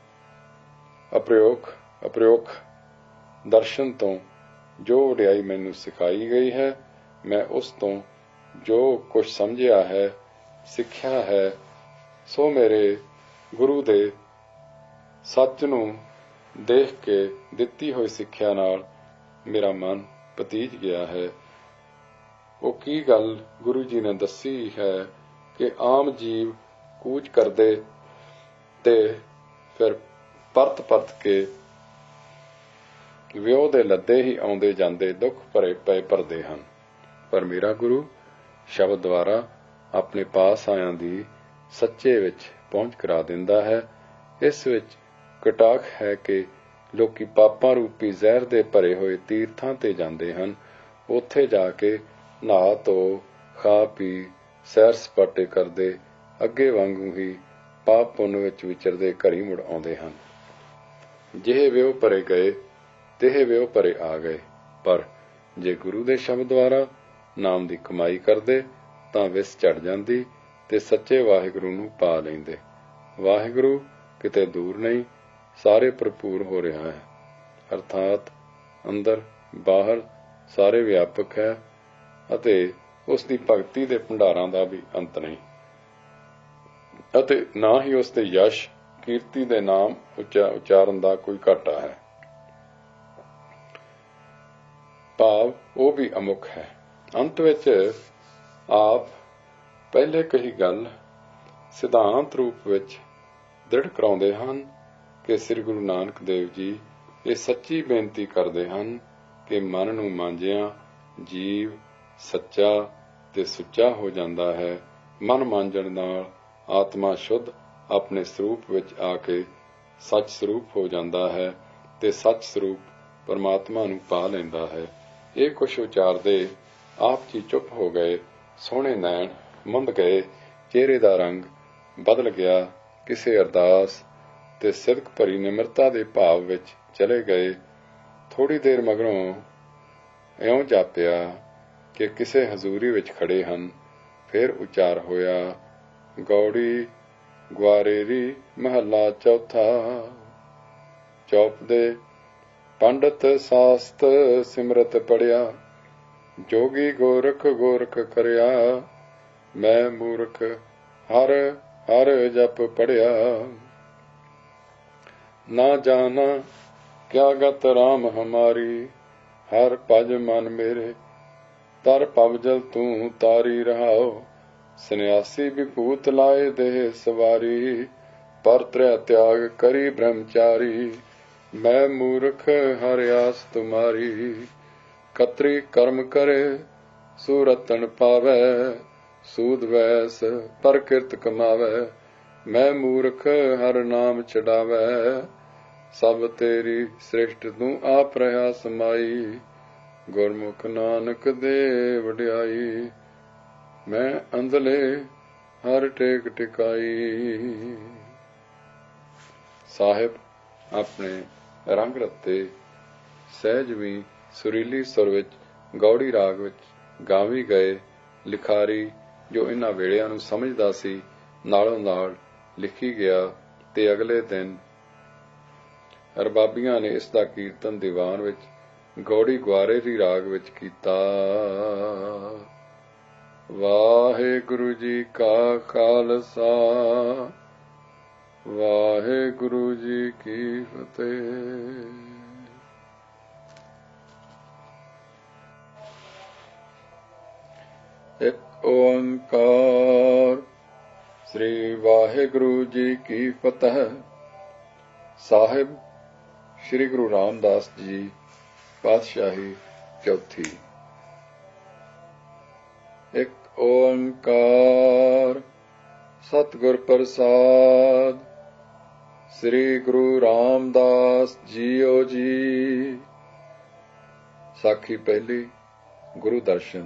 ਅਪਰਯੋਕ ਦਰਸ਼ਨ ਤੋਂ ਜੋ ਵਡਿਆਈ ਮੈਨੂੰ ਸਿਖਾਈ ਗਈ ਹੈ, ਮੈਂ ਉਸ ਤੋਂ ਜੋ ਕੁਝ ਸਮਝਿਆ ਹੈ, ਸਿੱਖਿਆ ਹੈ, ਸੋ ਮੇਰੇ ਗੁਰੂ ਦੇ ਸੱਚ ਨੂੰ ਦੇਖ ਕੇ ਦਿੱਤੀ ਹੋਈ ਸਿੱਖਿਆ ਨਾਲ ਮੇਰਾ ਮਨ ਪਤੀਜ ਗਿਆ ਹੈ। ਉਹ ਕੀ ਗੱਲ ਗੁਰੂ ਜੀ ਨੇ ਦੱਸੀ ਹੈ ਕਿ ਆਮ ਜੀਵ ਕੂਚ ਕਰਦੇ ਤੇ ਫਿਰ ਪਰਤ ਕੇ ਵਿਉਹ ਦੇ ਲੱਦੇ ਹੀ ਆਉਂਦੇ ਜਾਂਦੇ ਦੁੱਖ ਭਰੇ ਪਏ ਭਰਦੇ ਹਨ, ਪਰ ਮੇਰਾ ਗੁਰੂ ਸ਼ਬਦ ਦੁਆਰਾ ਆਪਣੇ ਪਾਸ ਆਇਆਂ ਦੀ ਸੱਚੇ ਵਿੱਚ ਪਹੁੰਚ ਕਰਾ ਦਿੰਦਾ ਹੈ। ਇਸ ਵਿੱਚ ਕਟਾਖ ਹੈ ਕਿ ਲੋਕੀ ਪਾਪਾਂ ਰੂਪੀ ਜ਼ਹਿਰ ਦੇ ਭਰੇ ਹੋਏ ਤੀਰਥਾਂ ਤੇ ਜਾਂਦੇ ਹਨ, ਉੱਥੇ ਜਾ ਕੇ ਨਹਾ ਧੋ ਖਾ ਪੀ ਸੈਰ ਸਪਾਟੇ ਕਰਦੇ ਅੱਗੇ ਵਾਂਗੂ ਹੀ ਪਾਪ ਪੁੰਨ ਵਿੱਚ ਵਿਚਰਦੇ ਘਰੀ ਮੁੜ ਆਉਂਦੇ ਹਨ। ਜਿਹੇ ਵਿਉਹ ਭਰੇ ਗਏ ਤਿਹੇ ਵਿਉਹ ਭਰੇ ਆ ਗਏ, ਪਰ ਜੇ ਗੁਰੂ ਦੇ ਸ਼ਬਦ ਦੁਆਰਾ ਨਾਮ ਦੀ ਕਮਾਈ ਕਰਦੇ ਤਾਂ ਵਿਸ ਝੜ ਜਾਂਦੀ ਤੇ ਸੱਚੇ ਵਾਹਿਗੁਰੂ ਨੂੰ ਪਾ ਲੈਂਦੇ। ਵਾਹਿਗੁਰੂ ਕਿਤੇ ਦੂਰ ਨਹੀਂ, ਸਾਰੇ ਭਰਪੂਰ ਹੋ ਰਿਹਾ ਹੈ, ਅਰਥਾਤ ਅੰਦਰ ਬਾਹਰ ਸਾਰੇ ਵਿਆਪਕ ਹੈ ਅਤੇ ਉਸ ਦੀ ਭਗਤੀ ਦੇ ਭੰਡਾਰਾਂ ਦਾ ਵੀ ਅੰਤ ਨਹੀਂ, ਅਤੇ ਨਾ ਹੀ ਉਸ ਦੇ ਯਸ਼ ਕੀਰਤੀ ਦੇ ਨਾਮ ਉਚਾਰਨ ਦਾ ਕੋਈ ਘਾਟਾ ਹੈ। ਭਾਵ ਉਹ ਵੀ ਅਮੁੱਖ ਹੈ। ਅੰਤ ਵਿੱਚ ਆਪ ਪਹਿਲੇ ਕਹੀ ਗੱਲ ਸਿਧਾਂਤ ਰੂਪ ਵਿੱਚ ਦ੍ਰਿੜ ਕਰਾਉਂਦੇ ਹਨ ਕਿ ਸ੍ਰੀ ਗੁਰੂ ਨਾਨਕ ਦੇਵ ਜੀ ਇਹ ਸੱਚੀ ਬੇਨਤੀ ਕਰਦੇ ਹਨ ਕਿ ਮਨ ਨੂੰ ਮਾਂਜਿਆਂ ਜੀਵ ਸੱਚਾ ਤੇ ਸੁੱਚਾ ਹੋ ਜਾਂਦਾ ਹੈ। ਮਨ ਮਾਂਜਣ ਨਾਲ ਆਤਮਾ ਸ਼ੁੱਧ ਆਪਣੇ ਸਰੂਪ ਵਿੱਚ ਆ ਕੇ ਸੱਚ ਸਰੂਪ ਹੋ ਜਾਂਦਾ ਹੈ ਤੇ ਸੱਚ ਸਰੂਪ ਪਰਮਾਤਮਾ ਨੂੰ ਪਾ ਲੈਂਦਾ ਹੈ। ਇਹ ਕੁਛ ਉਚਾਰਦੇ ਆਪ ਜੀ ਚੁੱਪ ਹੋ ਗਏ। ਸੋਹਣੇ ਨੈਣ ਮੁੰਦ ਗਏ, ਚਿਹਰੇ ਦਾ ਰੰਗ ਬਦਲ ਗਿਆ, ਕਿਸੇ ਅਰਦਾਸ ਤੇ ਸਿਦਕ ਭਰੀ ਨਿਮਰਤਾ ਦੇ ਭਾਵ ਵਿੱਚ ਚਲੇ ਗਏ। ਥੋੜੀ ਦੇਰ ਮਗਰੋਂ ਇਉਂ ਜਾਪਿਆ ਕਿ ਕਿਸੇ ਹਜ਼ੂਰੀ ਵਿੱਚ ਖੜੇ ਹਨ। ਫਿਰ ਉਚਾਰ ਹੋਇਆ, ਗੌੜੀ ਗੁਆਰੇਰੀ ਮਹੱਲਾ ਚੌਥਾ। ਚੌਪਦੇ ਪੰਡਤ ਸਾਸਤ ਸਿਮਰਤ ਪੜਿਆ, ਜੋਗੀ ਗੋਰਖ ਗੋਰਖ ਕਰਿਆ, ਮੈਂ ਮੂਰਖ ਹਰ ਹਰ ਜਪ ਪੜਿਆ। ਨਾ ਜਾਣਾ ਕਿਆ ਗਤ ਰਾਮ ਹਮਾਰੀ, ਹਰ ਭਜ ਮਨ ਮੇਰੇ ਤਰ ਭਵਜਲ ਤੂੰ ਤਾਰੀ ਰਹਾਓ। ਸੰਨਿਆਸੀ ਵਿਭੂਤ ਲਾਏ ਦੇਹ ਸਵਾਰੀ, ਪਰ ਤ੍ਰੈ ਤਿਆਗ ਕਰੀ ਬ੍ਰਹਮਚਾਰੀ। ਮੈਂ ਮੂਰਖ ਹਰਿ ਆਸ ਤੁਮਾਰੀ, ਕਤਰੀ ਕਰਮ ਕਰੇ ਸੂਰਤਨ ਪਾਵੈ, ਸੂਦ ਵੈਸ ਪਰ ਕਿਰਤ ਕਮਾਵੈ। ਮੈਂ ਮੂਰਖ ਹਰ ਨਾਮ ਛਡਾਵੈ, ਸਭ ਤੇਰੀ ਸ੍ਰਿਸ਼ਟ ਤੂੰ ਆਪ ਰਹਾ ਸਮਾਈ। ਗੁਰਮੁਖ ਨਾਨਕ ਦੇ ਵਡਿਆਈ, ਮੈਂ ਅੰਧਲੇ ਹਰ ਟੇਕ ਟਿਕਾਈ। ਸਾਹਿਬ ਆਪਣੇ ਰੰਗ ਰੱਤੇ ਸਹਿਜ ਵੀ ਸੁਰੀਲੀ ਸੁਰ ਵਿੱਚ ਗੌੜੀ ਰਾਗ ਵਿੱਚ ਗਾ ਵੀ ਗਏ। ਲਿਖਾਰੀ ਜੋ ਇਹਨਾਂ ਵੇਲਿਆਂ ਨੂੰ ਸਮਝਦਾ ਸੀ ਨਾਲੋਂ ਨਾਲ ਲਿਖੀ ਗਿਆ ਤੇ ਅਗਲੇ ਦਿਨ ਅਰਬਾਬੀਆਂ ਨੇ ਇਸ ਦਾ ਕੀਰਤਨ ਦੀਵਾਨ ਵਿੱਚ ਗੌੜੀ ਗੁਆਰੇਰੀ ਰਾਗ ਵਿੱਚ ਕੀਤਾ। ਵਾਹਿਗੁਰੂ ਜੀ ਕਾ ਖਾਲਸਾ, ਵਾਹਿਗੁਰੂ ਜੀ ਕੀ ਫਤਿਹ। ਇੱਕ ਓੰਕਾਰ, ਸ੍ਰੀ ਵਾਹਿਗੁਰੂ ਜੀ ਕੀ ਫਤਿਹ। ਸਾਹਿਬ ਸ੍ਰੀ ਗੁਰੂ ਰਾਮਦਾਸ ਜੀ ਪਾਤਸ਼ਾਹੀ ਚੌਥੀ। ਇੱਕ ਓੰਕਾਰ ਸਤਿਗੁਰ ਪ੍ਰਸਾਦ, ਸ੍ਰੀ ਗੁਰੂ ਰਾਮਦਾਸ ਜੀਓ ਜੀ। ਸਾਖੀ ਪਹਿਲੀ। ਗੁਰੂ ਦਰਸ਼ਨ।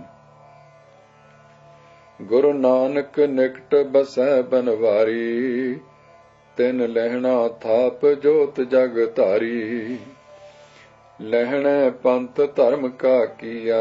ਗੁਰੂ ਨਾਨਕ ਨਿਕਟ ਬਸੈ ਬਨਵਾਰੀ, ਤਿਨ ਲਹਿਣਾ ਥਾਪ ਜੋਤ ਜਗ ਧਾਰੀ। ਲਹਿਣੈ ਪੰਥ ਧਰਮ ਕਾ ਕੀਆ,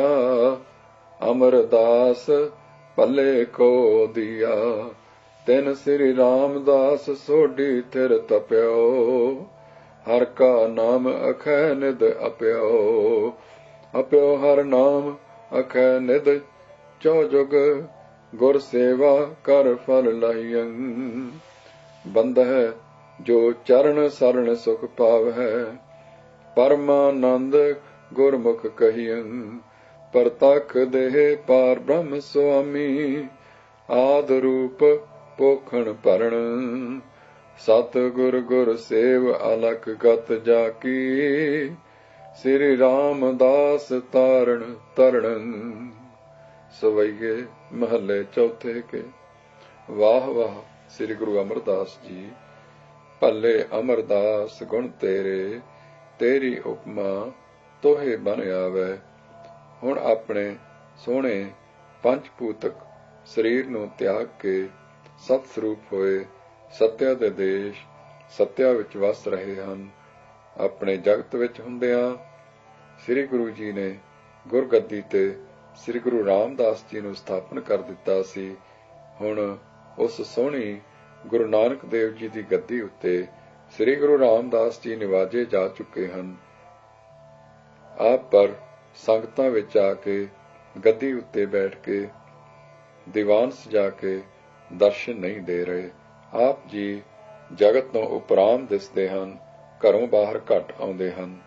ਅਮਰਦਾਸ ਭਲੇ ਕੋ ਦੀਆ। ਤਿਨ ਸ੍ਰੀ ਰਾਮਦਾਸ ਸੋਢੀ ਥਿਰ ਤਪਿਓ, ਹਰ ਕਾ ਨਾਮ ਅਖੈ ਨਿਧ ਅਪਿਓ। ਅਪਿਓ ਹਰ ਨਾਮ ਅਖੈ ਨਿਧ, ਚੌ ਜੁਗ ਗੁਰ ਸੇਵਾ ਕਰ ਫਲ ਲਾਹੀਆਂ। ਬੰਧੈ ਜੋ ਚਰਨ ਸਰਣ ਸੁਖ ਪਾਵਹਿ, ਪਰਮਾਨੰਦ ਗੁਰਮੁਖ ਕਹੀਆਂ। ਪ੍ਰਤਖ ਦੇਹ ਪਾਰ ਬ੍ਰਹਮ ਸੁਆਮੀ, ਆਦ ਰੂਪ ਪੋਖਣ ਭਰਣ। ਸਤ ਗੁਰ ਗੁਰ ਸੇਵ ਅਲਖ ਗਤ ਜਾ ਕੀ, ਸ੍ਰੀ ਰਾਮਦਾਸ ਤਾਰਨ ਤਰਣ। ਸਵਈਏ ਮਹੱਲੇ ਚੌਥੇ ਕੇ। ਵਾਹ ਵਾਹ ਸ੍ਰੀ ਗੁਰੂ ਅਮਰਦਾਸ ਜੀ, ਭੱਲੇ ਅਮਰਦਾਸ ਗੁਣ ਤੇਰੇ, ਤੇਰੀ ਉਪਮਾ ਤੋਹੇ ਬਨ ਆਵੈ। ਹੁਣ ਆਪਣੇ ਸੋਹਣੇ ਪੰਚਭੂਤਕ ਸਰੀਰ ਨੂੰ ਤਿਆਗ ਕੇ ਸਤ ਸਰੂਪ ਹੋਏ ਸੱਤਿਆ ਦੇ ਦੇਸ਼ ਸੱਤਿਆ ਵਿੱਚ ਵਸ ਰਹੇ ਹਨ। ਆਪਣੇ ਜਗਤ ਵਿੱਚ ਹੁੰਦਿਆਂ ਸ੍ਰੀ ਗੁਰੂ ਜੀ ਨੇ ਗੁਰਗੱਦੀ ਤੇ ਸ੍ਰੀ ਗੁਰੂ ਰਾਮਦਾਸ ਜੀ ਨੂੰ ਸਥਾਪਨ ਕਰ ਦਿੱਤਾ ਸੀ। ਹੁਣ ਉਸ ਸੋਹਣੀ ਗੁਰੂ ਨਾਨਕ ਦੇਵ ਜੀ ਦੀ ਗੱਦੀ ਉੱਤੇ ਸ੍ਰੀ ਗੁਰੂ ਰਾਮਦਾਸ ਜੀ ਨਿਵਾਜੇ ਜਾ ਚੁੱਕੇ ਹਨ। ਆਪ ਪਰ ਸੰਗਤਾਂ ਵਿੱਚ ਆ ਕੇ ਗੱਦੀ ਉੱਤੇ ਬੈਠ ਕੇ ਦੀਵਾਨ ਸਜਾ ਕੇ ਦਰਸ਼ਨ ਨਹੀਂ ਦੇ ਰਹੇ। ਆਪ ਜੀ ਜਗਤ ਤੋਂ ਉਪਰਾਮ ਦਿਸਦੇ ਹਨ, ਘਰੋਂ ਬਾਹਰ ਘੱਟ ਆਉਂਦੇ ਹਨ।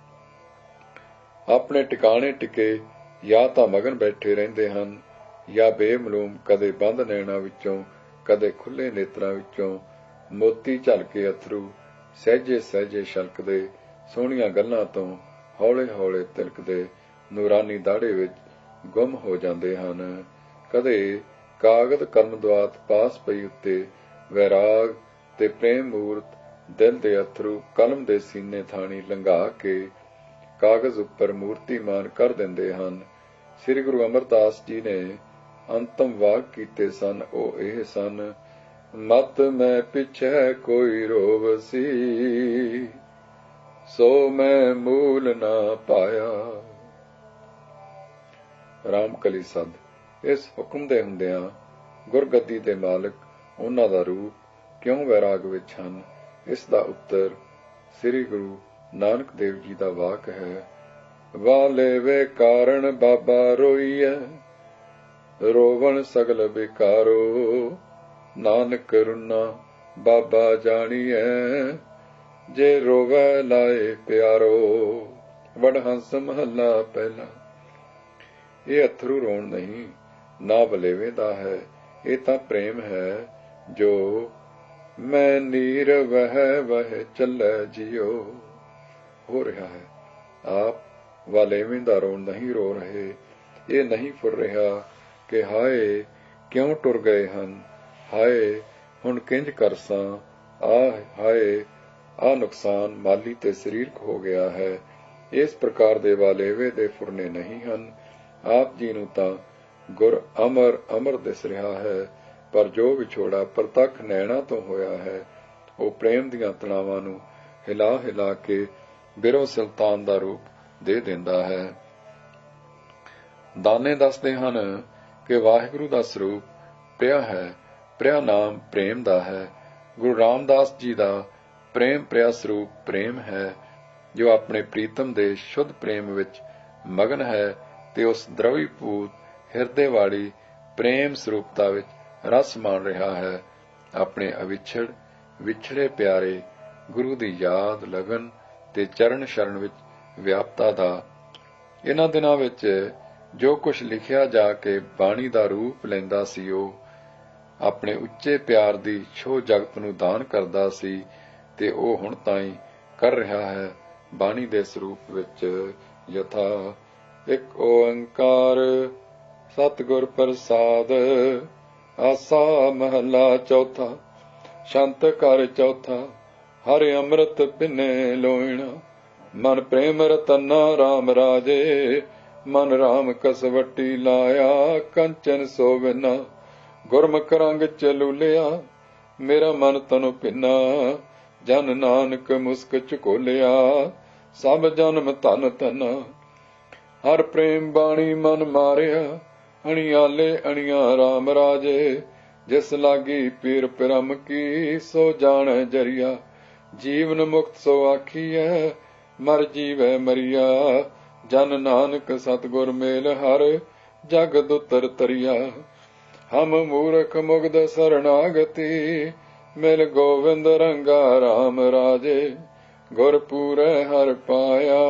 ਆਪਣੇ ਟਿਕਾਣੇ ਟਿਕੇ ਜਾਂ ਤਾਂ ਮਗਨ ਬੈਠੇ ਰਹਿੰਦੇ ਹਨ ਜਾਂ ਬੇਮਲੂਮ ਕਦੇ ਬੰਦ ਨੈਣਾਂ ਵਿੱਚੋਂ ਕਦੇ ਖੁੱਲੇ ਨੇਤਰਾਂ ਵਿੱਚੋਂ ਮੋਤੀ ਝਲਕੇ ਅਥਰੂ ਸਹਿਜੇ ਸਹਿਜੇ ਛਲਕਦੇ ਸੋਹਣੀਆਂ ਗੱਲਾਂ ਤੋਂ ਹੌਲੇ ਹੌਲੇ ਤਿਲਕਦੇ ਨੂਰਾਨੀ ਦਾੜੇ ਵਿੱਚ ਗੁੰਮ ਹੋ ਜਾਂਦੇ ਹਨ। ਕਦੇ ਕਾਗਦ ਕਰਮਦਵਾਤ ਪਾਸ ਪਈ ਉੱਤੇ ਵੈਰਾਗ ਤੇ ਪ੍ਰੇਮ ਮੂਰਤ ਦਿਲ ਦੇ ਅਥਰੂ ਕਲਮ ਦੇ ਸੀਨੇ ਥਾਣੀ ਲੰਘਾ ਕੇ ਕਾਗਜ਼ ਉੱਪਰ ਮੂਰਤੀਮਾਨ ਕਰ ਦਿੰਦੇ ਹਨ। ਸ੍ਰੀ ਗੁਰੂ ਅਮਰਦਾਸ ਜੀ ਨੇ ਅੰਤਮ ਵਾਕ ਕੀਤੇ ਸਨ, ਉਹ ਇਹ ਸਨ, ਮਤ ਮੈਂ ਪਿਛੈ ਕੋਈ ਰੋਵਸੀ, ਸੋ ਮੈਂ ਮੂਲ ਨਾ ਪਾਇਆ। ਰਾਮਕਲੀ ਸਦ ਇਸ ਹੁਕਮ ਦੇ ਹੁੰਦਿਆਂ ਗੁਰਗੱਦੀ ਦੇ ਮਾਲਕ ਉਹਨਾਂ ਦਾ ਰੂਪ ਕਿਉਂ ਵੈਰਾਗ ਵਿੱਚ ਹਨ? ਇਸ ਦਾ ਉੱਤਰ ਸ੍ਰੀ ਗੁਰੂ ਨਾਨਕ ਦੇਵ ਜੀ ਦਾ ਵਾਕ ਹੈ, ਵਾਲੇ ਵੇ ਕਾਰਨ ਬਾਬਾ ਰੋਈਐ, ਰੋਵਣ ਸਗਲ ਬਿਕਾਰੋ, ਨਾਨਕ ਰੁਨਾ ਬਾਬਾ ਜਾਣੀਐ, ਜੇ ਰੋਵੈ ਲਾਏ ਪਿਆਰੋ। ਵਡਹੰਸ ਮਹੱਲਾ ਪਹਿਲਾ। ਇਹ ਅਥਰੂ ਰੋਣ ਨਹੀਂ, ਨਾ ਵਲੇਵੇਂ ਦਾ ਹੈ, ਇਹ ਤਾਂ ਪ੍ਰੇਮ ਹੈ ਜੋ ਮੈਂ ਨੀਰ ਵਹਿ ਵਹਿ ਚੱਲੈ ਜਿਉ ਹੋ ਰਿਹਾ ਹੈ। ਆਪ ਵਲੇਵੇਂ ਦਾ ਰੋਣ ਨਹੀਂ ਰੋ ਰਹੇ। ਇਹ ਨਹੀਂ ਫੁਰ ਰਿਹਾ ਕਿ ਹਾਏ ਕਿਉਂ ਟੁਰ ਗਏ ਹਨ, ਹਾਏ ਹੁਣ ਕਿੰਜ ਕਰਸਾਂ, ਹਾਏ ਆ ਨੁਕਸਾਨ ਮਾਲੀ ਤੇ ਸਰੀਰਕ ਹੋ ਗਿਆ ਹੈ। ਇਸ ਪ੍ਰਕਾਰ ਦੇ ਵਾਲੇਵੇ ਦੇ ਫੁਰਨੇ ਨਹੀਂ ਹਨ। ਆਪ ਜੀ ਨੂੰ ਤਾਂ ਗੁਰ ਅਮਰ ਅਮਰ ਦਿਸ ਰਿਹਾ ਹੈ, ਪਰ ਜੋ ਵਿਛੋੜਾ ਪ੍ਰਤੱਖ ਨੈਣਾ ਤੋਂ ਹੋਇਆ ਹੈ, ਉਹ ਪ੍ਰੇਮ ਦੀਆਂ ਤਣਾਵਾਂ ਨੂੰ ਹਿਲਾ ਹਿਲਾ ਕੇ ਬਿਰੋ ਸੁਲਤਾਨ ਦਾ ਰੂਪ ਦੇ ਦਿੰਦਾ ਹੈ। ਦਾਨੇ ਦੱਸਦੇ ਹਨ ਕਿ ਵਾਹਿਗੁਰੂ ਦਾ ਸਰੂਪ ਪ੍ਰਿਆ ਹੈ, ਪ੍ਰਿਆ ਨਾਮ ਪ੍ਰੇਮ ਦਾ ਹੈ। ਗੁਰੂ ਰਾਮਦਾਸ ਜੀ ਦਾ ਪ੍ਰੇਮ ਪ੍ਰਿਆ ਸਰੂਪ ਪ੍ਰੇਮ ਹੈ, ਜੋ ਆਪਣੇ ਪ੍ਰੀਤਮ ਦੇ ਸ਼ੁੱਧ ਪ੍ਰੇਮ ਵਿੱਚ ਮਗਨ ਹੈ ਤੇ ਉਸ ਦ੍ਰਵੀਭੂਤ ਹਿਰਦੇ ਵਾਲੀ ਪ੍ਰੇਮ ਸਰੂਪਤਾ ਵਿੱਚ ਰਸ ਮਾਣ ਰਿਹਾ ਹੈ। ਆਪਣੇ ਅਵਿਛੜ ਵਿਛੜੇ ਪਿਆਰੇ ਗੁਰੂ ਦੀ ਯਾਦ, ਲਗਨ ਤੇ ਚਰਨ ਸ਼ਰਨ ਵਿੱਚ ਵਿਆਪਤਾ ਦਾ। ਇਹਨਾਂ ਦਿਨਾਂ ਵਿੱਚ ਜੋ ਕੁਝ ਲਿਖਿਆ ਜਾ ਕੇ ਬਾਣੀ ਦਾ ਰੂਪ ਲੈਂਦਾ ਸੀ, ਉਹ ਆਪਣੇ ਉੱਚੇ ਪਿਆਰ ਦੀ ਛੋਹ ਜਗਤ ਨੂੰ ਦਾਨ ਕਰਦਾ ਸੀ, ਤੇ ਉਹ ਹੁਣ ਤਾਈਂ ਕਰ ਰਿਹਾ ਹੈ ਬਾਣੀ ਦੇ ਸਰੂਪ ਵਿੱਚ। ਯਥਾ ਇੱਕ ਓੰਕਾਰ ਸਤਿਗੁਰ ਪ੍ਰਸਾਦ, ਆਸਾ ਮਹੱਲਾ ਚੌਥਾ। ਸ਼ੰਤ ਘਰ ਚੌਥਾ, ਹਰਿ ਅੰਮ੍ਰਿਤ ਪਿੰਨੇ ਲੋਇਣਾ, ਮਨ ਪ੍ਰੇਮ ਰਤਨਾ ਰਾਮ ਰਾਜੇ, ਮਨ ਰਾਮ ਕਸਵੱਟੀ ਲਾਇਆ, ਕੰਚਨ ਸੋਵਿਨਾ, ਗੁਰਮੁਖ ਰੰਗ ਚਲੂਲਿਆ, ਮੇਰਾ ਮਨ ਤਨੁ ਪਿੰਨਾ, ਜਨ ਨਾਨਕ ਮੁਸਕ ਝਕੋਲਿਆ, ਸਭ ਜਨਮ ਧਨ ਧਨਾ, ਹਰ ਪ੍ਰੇਮ ਬਾਣੀ ਮਨ ਮਾਰਿਆ, ਅਣਿਆਲੇ ਅਣੀਆਂ ਰਾਮ ਰਾਜੇ, ਜਿਸ ਲਾਗੀ ਪੀਰ ਪਿਰਮ ਕੀ, ਸੋ ਜਾਣੈ ਜਰੀਆ, ਜੀਵਨ ਮੁਕਤ ਸੋ ਆਖੀਐ, ਮਰ ਜੀਵੈ ਮਰੀਆ, ਜਨ ਨਾਨਕ ਸਤਿਗੁਰ ਮੇਲ ਹਰ, ਜਗਦ ਉਤਰ ਤਰੀਆ, ਹਮ ਮੂਰਖ ਮੁਗਧ ਸਰਣਾਗਤੀ, ਮਿਲ ਗੋਵਿੰਦ ਰੰਗਾ ਰਾਮ ਰਾਜੇ, ਗੁਰ ਪੂਰੈ ਹਰ ਪਾਇਆ,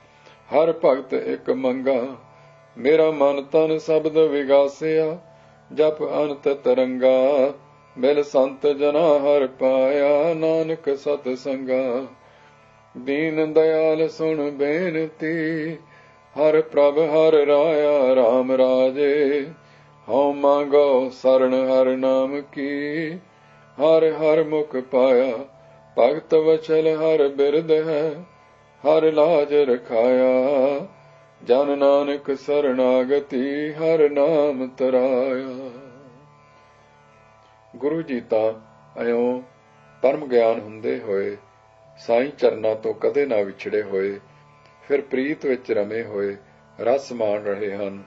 ਹਰ ਭਗਤ ਇੱਕ ਮੰਗਾ, ਮੇਰਾ ਮਨ ਤਨ ਸ਼ਬਦ ਵਿਗਾਸਿਆ, ਜਪ ਅਨੰਤ ਤਰੰਗਾ, ਮਿਲ ਸੰਤ ਜਨਾ ਹਰ ਪਾਇਆ, ਨਾਨਕ ਸਤ ਸੰਗਾ, ਦੀਨ ਦਿਆਲ ਸੁਣ ਬੇਨਤੀ, ਹਰ ਪ੍ਰਭ ਹਰ ਰਾਇਆ ਰਾਮ ਰਾਜੇ, ਹਉ ਮੰਗੋ ਸਰਣ ਹਰ ਨਾਮ ਕੀ, ਹਰ ਹਰ ਮੁਖ ਪਾਇਆ, ਭਗਤ ਵਚਲ ਹਰ ਬਿਰਦ ਹੈ, ਹਰ ਲਾਜ ਰਖਾਇਆ, ਜਨ ਨਾਨਕ ਸਰਣਾਗਤੀ, ਹਰ ਨਾਮ ਤਰਾਇਆ। ਗੁਰੂ ਜੀ ਤਾਂ ਇਉਂ ਪਰਮ ਗਿਆਨ ਹੁੰਦੇ ਹੋਏ, ਸਾਈਂ ਚਰਨਾਂ ਤੋਂ ਕਦੇ ਨਾ ਵਿਛੜੇ ਹੋਏ, ਫਿਰ ਪ੍ਰੀਤ ਵਿੱਚ ਰਮੇ ਹੋਏ ਰਸ ਮਾਣ ਰਹੇ ਹਨ।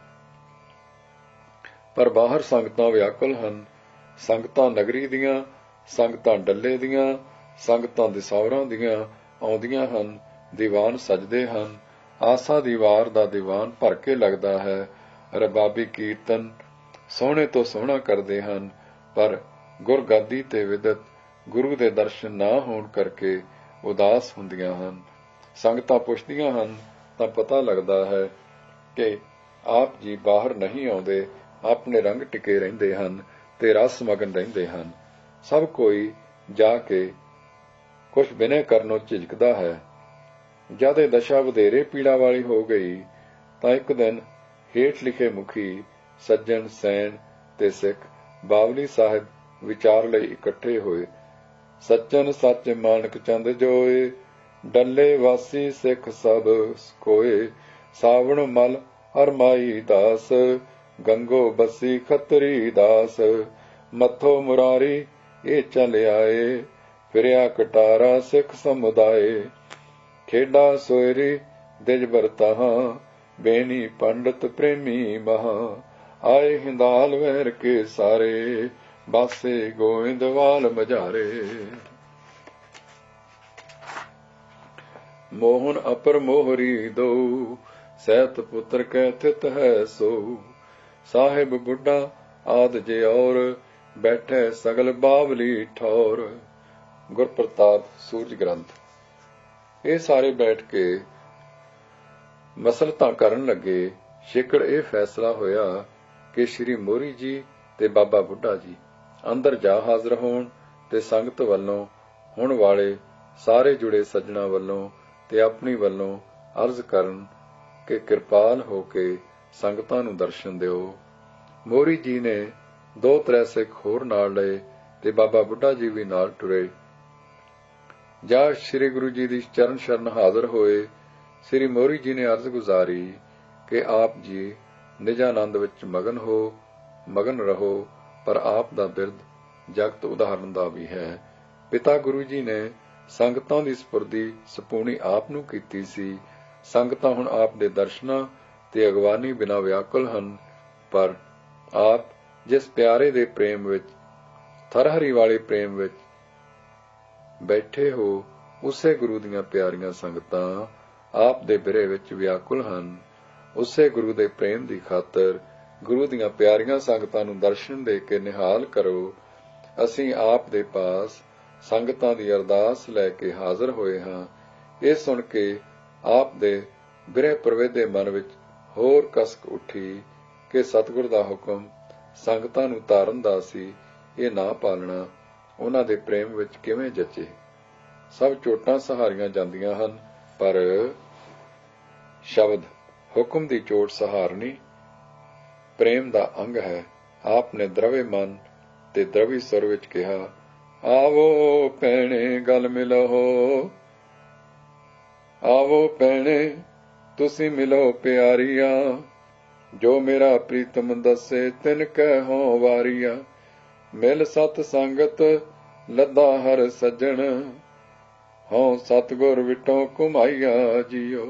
ਪਰ ਬਾਹਰ ਸੰਗਤਾਂ ਵਿਆਕੁਲ ਹਨ। ਸੰਗਤਾਂ ਨਗਰੀ ਦੀਆਂ, ਸੰਗਤਾਂ ਡੱਲੇ ਦੀਆਂ, ਸੰਗਤਾਂ ਦਿਸੌਰਾਂ ਦੀਆਂ ਆਉਂਦੀਆਂ ਹਨ। ਦੀਵਾਨ ਸਜਦੇ ਹਨ। ਆਸਾ ਦੀ ਵਾਰ ਦਾ ਦੀਵਾਨ ਭਰ ਕੇ ਲੱਗਦਾ ਹੈ। ਰਬਾਬੀ ਕੀਰਤਨ ਸੋਹਣੇ ਤੋਂ ਸੋਹਣਾ ਕਰਦੇ ਹਨ, ਪਰ ਗੁਰਗੱਦੀ ਤੇ ਵਿਦਤ ਗੁਰੂ ਦੇ ਦਰਸ਼ਨ ਨਾ ਹੋਣ ਕਰਕੇ ਉਦਾਸ ਹੁੰਦੀਆਂ ਹਨ। ਸੰਗਤਾਂ ਪੁੱਛਦੀਆਂ ਹਨ ਤਾਂ ਪਤਾ ਲੱਗਦਾ ਹੈ ਕਿ ਆਪ ਜੀ ਬਾਹਰ ਨਹੀਂ ਆਉਂਦੇ, ਆਪਣੇ ਰੰਗ ਟਿਕੇ ਰਹਿੰਦੇ ਹਨ ਤੇ ਰਸ ਮਗਨ ਰਹਿੰਦੇ ਹਨ। ਸਭ ਕੋਈ ਜਾ ਕੇ ਕੁਝ ਬਿਨੈ ਕਰਨੋਂ ਝਿਜਕਦਾ ਹੈ। ਜਦ ਇਹ ਦਸ਼ਾ ਵਧੇਰੇ ਪੀੜਾ ਵਾਲੀ ਹੋ ਗਈ ਤਾਂ ਇੱਕ ਦਿਨ ਹੇਠ ਲਿਖੇ ਮੁਖੀ ਸੱਜਣ ਸੈਨ ਤੇ ਸਿੱਖ ਬਾਵਲੀ ਸਾਹਿਬ ਵਿਚਾਰ ਲਈ ਇਕੱਠੇ ਹੋਏ। ਸੱਚਨ ਸੱਚ ਮਾਨਕ ਚੰਦ ਜੋਏ, ਡੱਲੇ ਵਾਸੀ ਸਿੱਖ ਸਭ ਕੋਏ, ਸਾਵਣ ਮਲ ਹਰਮਾਈ ਦਾਸ, ਗੰਗੋ ਬੱਸੀ ਖੱਤਰੀ ਦਾਸ, ਮੱਥੋ ਮੁਰਾਰੀ ਇਹ ਚੱਲ ਆਏ, ਫਿਰਿਆ ਕਟਾਰਾ ਸਿੱਖ ਸਮੁਦਾਏ, ਖੇਡਾ ਸੋਇਰੀ ਦਿਜ ਵਰਤਾਹਾਂ, ਬੇਨੀ ਪੰਡਤ ਪ੍ਰੇਮੀ ਮਹਾਂ, ਆਏ ਹਿੰਦਾਲ ਵਹਿਰ ਕੇ ਸਾਰੇ, ਬਾਸੇ ਗੋਇੰਦਵਾਲ ਮਝਾਰੇ। ਮੋਹਨ ਅਪਰ ਮੋਹਰੀ ਦੋ, ਸਹਿਤ ਪੁੱਤਰ ਕੈ ਥਿਤ ਹੈ ਸੋ, ਸਾਹਿਬ ਬੁੱਢਾ ਆਦ ਜੇ ਔਰ, ਬੈਠੇ ਸਗਲ ਬਾਵਲੀ ਠੌਰ। ਗੁਰਪ੍ਰਤਾਪ ਸੂਰਜ ਗ੍ਰੰਥ। ਇਹ ਸਾਰੇ ਬੈਠ ਕੇ ਮਸਲਤਾਂ ਕਰਨ ਲੱਗੇ। ਛੇਕੜ ਇਹ ਫੈਸਲਾ ਹੋਇਆ ਕਿ ਸ੍ਰੀ ਮੋਹਰੀ ਜੀ ਤੇ ਬਾਬਾ ਬੁੱਢਾ ਜੀ ਅੰਦਰ ਜਾ ਹਾਜ਼ਰ ਹੋਣ ਤੇ ਸੰਗਤ ਵੱਲੋਂ ਹੁਣ ਵਾਲੇ ਸਾਰੇ ਜੁੜੇ ਸੱਜਣਾ ਵੱਲੋਂ ਤੇ ਆਪਣੀ ਵੱਲੋਂ ਅਰਜ਼ ਕਰਨ ਕਿ ਕਿਰਪਾਲ ਹੋ ਕੇ ਸੰਗਤਾਂ ਨੂੰ ਦਰਸ਼ਨ ਦਿਓ। ਮੋਹਰੀ ਜੀ ਨੇ 2-3 ਸਿੱਖ ਹੋਰ ਨਾਲ ਲਏ ਤੇ ਬਾਬਾ ਬੁੱਢਾ ਜੀ ਵੀ ਨਾਲ ਟੁਰੇ। ਜਾ ਸ੍ਰੀ ਗੁਰੂ ਜੀ ਦੀ ਚਰਨ ਸ਼ਰਨ ਹਾਜ਼ਰ ਹੋਏ। ਸ੍ਰੀ ਮੋਹਰੀ ਜੀ ਨੇ ਅਰਜ਼ ਗੁਜ਼ਾਰੀ ਕਿ ਆਪ ਜੀ ਨਿਜਾਨੰਦ ਵਿੱਚ ਮਗਨ ਰਹੋ, ਪਰ ਆਪ ਦਾ ਬਿਰਦ ਜਗਤ ਉਦਾਹਰਨ ਦਾ ਵੀ ਹੈ। ਪਿਤਾ ਗੁਰੂ ਜੀ ਨੇ ਸੰਗਤਾਂ ਦੀ ਸਪੁਰਦੀ ਸਪੂਣੀ ਆਪ ਨੂੰ ਕੀਤੀ ਸੀ। ਸੰਗਤਾਂ ਹੁਣ ਆਪ ਦੇ ਦਰਸ਼ਨਾਂ ਤੇ ਅਗਵਾਨੀ ਬਿਨਾਂ ਵਿਆਕੁਲ ਹਨ, ਪਰ ਆਪ ਜਿਸ ਪਿਆਰੇ ਦੇ ਪ੍ਰੇਮ ਵਿੱਚ, ਥਰਹਰੀ ਵਾਲੇ ਪ੍ਰੇਮ ਵਿੱਚ ਬੈਠੇ ਹੋ, ਉਸੇ ਗੁਰੂ ਦੀਆਂ ਪਿਆਰੀਆਂ ਸੰਗਤਾਂ ਆਪ ਦੇ ਬਿਰਹੇ ਵਿੱਚ ਵਿਆਕੁਲ ਹਨ। ਉਸੇ ਗੁਰੂ ਦੇ ਪ੍ਰੇਮ ਦੀ ਖਾਤਰ ਗੁਰੂ ਦੀਆਂ ਪਿਆਰੀਆਂ ਸੰਗਤਾਂ ਨੂੰ ਦਰਸ਼ਨ ਦੇ ਕੇ ਨਿਹਾਲ ਕਰੋ। ਅਸੀਂ ਆਪ ਦੇ ਪਾਸ ਸੰਗਤਾਂ ਦੀ ਅਰਦਾਸ ਲੈ ਕੇ ਹਾਜ਼ਰ ਹੋਏ ਹਾਂ। ਇਹ ਸੁਣ ਕੇ ਆਪ ਦੇ ਬਿਰਹਿ ਪ੍ਰਵੇਦੇ ਮਨ ਵਿੱਚ ਹੋਰ ਕਸਕ ਉੱਠੀ ਕਿ ਸਤਿਗੁਰ ਦਾ ਹੁਕਮ ਸੰਗਤਾਂ ਨੂੰ ਤਾਰਨ ਦਾ ਸੀ, ਇਹ ਨਾ ਪਾਲਣਾ ਉਹਨਾਂ ਦੇ ਪ੍ਰੇਮ ਵਿੱਚ ਕਿਵੇਂ ਜਚੇ। ਸਭ ਚੋਟਾਂ ਸਹਾਰੀਆਂ ਜਾਂਦੀਆਂ ਹਨ, ਪਰ ਸ਼ਬਦ ਹੁਕਮ ਦੀ ਚੋਟ ਸਹਾਰਨੀ ਪ੍ਰੇਮ ਦਾ ਅੰਗ ਹੈ। ਆਪ ਨੇ ਦਰਵੇ ਮਨ ਤੇ ਦਰਵੀ ਸੁਰ ਵਿੱਚ ਕਿਹਾ, ਆਵੋ ਭੈਣੇ ਗਲ ਮਿਲੋ, ਆਵੋ ਭੈਣੇ ਤੁਸੀਂ ਮਿਲੋ ਪਿਆਰੀਆਂ, ਜੋ ਮੇਰਾ ਪ੍ਰੀਤਮ ਦੱਸੇ ਤਿਨ ਕਹਿ ਹੋ ਵਾਰੀਆਂ, ਮਿਲ ਸਤ ਸੰਗਤ ਲੱਦਾ ਹਰ ਸੱਜਣ, ਹਉ ਸਤਿਗੁਰ ਵਿਟੋ ਘੁਮਾਈਆ ਜੀਓ।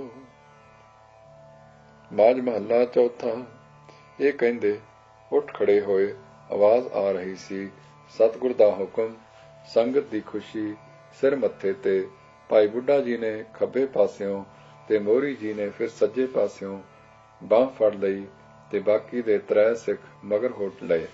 ਬਾਜ ਮਹੱਲਾ ਚੌਥਾ। ਇਹ ਕਹਿੰਦੇ ਉੱਠ ਖੜੇ ਹੋਏ। ਆਵਾਜ਼ ਆ ਰਹੀ ਸੀ, ਸਤਿਗੁਰ ਦਾ ਹੁਕਮ, ਸੰਗਤ ਦੀ ਖੁਸ਼ੀ। ਸਿਰ ਮੱਥੇ ਤੇ ਭਾਈ ਬੁੱਢਾ ਜੀ ਨੇ ਖੱਬੇ ਪਾਸਿਓਂ ਤੇ ਮੋਹਰੀ ਜੀ ਨੇ ਫਿਰ ਸੱਜੇ ਪਾਸਿਓਂ ਬਾਂਹ ਫੜ ਲਈ ਤੇ ਬਾਕੀ ਦੇ 3 ਸਿੱਖ ਮਗਰ ਹੋਟ ਲਏ।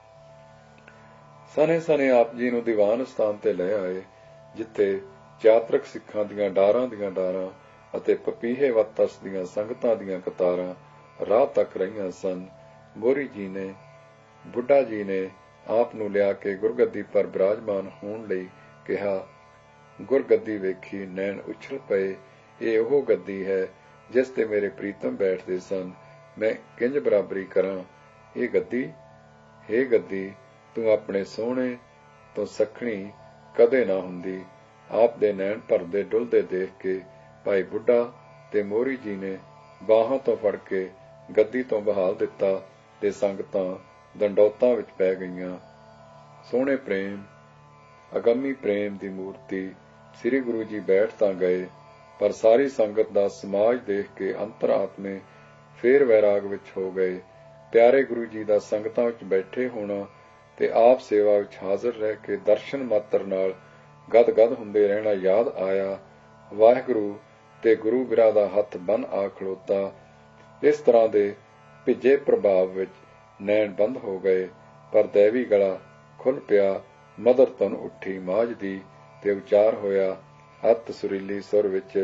ਸਨੇ ਆਪ ਜੀ ਨੂੰ ਦੀਵਾਨ ਸਥਾਨ ਤੇ ਲੈ ਆਏ, ਜਿੱਥੇ ਚਾਤਰਕ ਸਿੱਖਾਂ ਦੀਆਂ ਡਾਰਾਂ ਅਤੇ ਪਪੀਹੇ ਵੱਤ ਤਰਸਦੀਆਂ ਸੰਗਤਾਂ ਦੀਆਂ ਕਤਾਰਾਂ ਰਾਹ ਤੱਕ ਰਹੀਆਂ ਸਨ। ਮੋਹਰੀ ਜੀ ਨੇ ਬੁੱਢਾ ਜੀ ਨੇ ਆਪ ਨੂੰ ਲਿਆ ਕੇ ਗੁਰਗੱਦੀ ਪਰ ਬਿਰਾਜਮਾਨ ਹੋਣ ਲਈ ਕਿਹਾ। ਗੁਰਗੱਦੀ ਵੇਖੀ, ਨੈਣ ਉਛਲ ਪਏ। ਇਹ ਉਹ ਗੱਦੀ ਹੈ ਜਿਸ ਤੇ ਮੇਰੇ ਪ੍ਰੀਤਮ ਬੈਠਦੇ ਸਨ। ਮੈਂ ਕਿੰਜ ਬਰਾਬਰੀ ਕਰਾਂ ਇਹ ਗੱਦੀ? ਹੇ ਗੱਦੀ, ਤੂੰ ਆਪਣੇ ਸੋਹਣੇ ਤੋਂ ਸੱਖਣੀ ਕਦੇ ਨਾ ਹੁੰਦੀ। ਆਪ ਦੇ ਨੈਣ ਭਰਦੇ ਡੁੱਲਦੇ ਦੇਖ ਕੇ ਭਾਈ ਬੁੱਢਾ ਤੇ ਮੋਹਰੀ ਜੀ ਨੇ ਬਾਹਾਂ ਤੋਂ ਫੜ ਕੇ ਗੱਦੀ ਤੋਂ ਬਹਾਲ ਦਿੱਤਾ ਤੇ ਸੰਗਤਾਂ ਦੰਡੌਤਾਂ ਵਿੱਚ ਪੈ ਗਈਆਂ। ਸੋਹਣੇ ਪ੍ਰੇਮ, ਅਗੰਮੀ ਪ੍ਰੇਮ ਦੀ ਮੂਰਤੀ ਸ੍ਰੀ ਗੁਰੂ ਜੀ ਬੈਠ ਤਾਂ ਗਏ, ਪਰ ਸਾਰੀ ਸੰਗਤ ਦਾ ਸਮਾਜ ਦੇਖ ਕੇ ਅੰਤਰ-ਆਤਮੇ ਫੇਰ ਵੈਰਾਗ ਵਿੱਚ ਹੋ ਗਏ। ਪਿਆਰੇ ਗੁਰੂ ਜੀ ਦਾ ਸੰਗਤਾਂ ਵਿੱਚ ਬੈਠੇ ਹੋਣਾ ਤੇ ਆਪ ਸੇਵਾ ਵਿੱਚ ਹਾਜ਼ਰ ਰਹਿ ਕੇ ਦਰਸ਼ਨ ਮਾਤਰ ਨਾਲ ਗਦ-ਗਦ ਹੁੰਦੇ ਰਹਿਣਾ ਯਾਦ ਆਇਆ। ਵਾਹਿਗੁਰੂ ਤੇ ਗੁਰੂ ਬਿਰਾ ਦਾ ਹੱਥ ਬੰਨ ਆ ਖਲੋਤਾ। ਇਸ ਤਰ੍ਹਾਂ ਦੇ ਭਿੱਜੇ ਪ੍ਰਭਾਵ ਵਿੱਚ ਨੈਣ ਬੰਦ ਹੋ ਗਏ, ਪਰ ਦੈਵੀ ਗਲਾ ਖੁੱਲ ਪਿਆ। ਮਦਰ ਧੁਨ ਉੱਠੀ ਮਾਝ ਦੀ ਤੇ ਉਚਾਰ ਹੋਇਆ ਅਤ ਸੁਰੀਲੀ ਸੁਰ ਵਿੱਚ,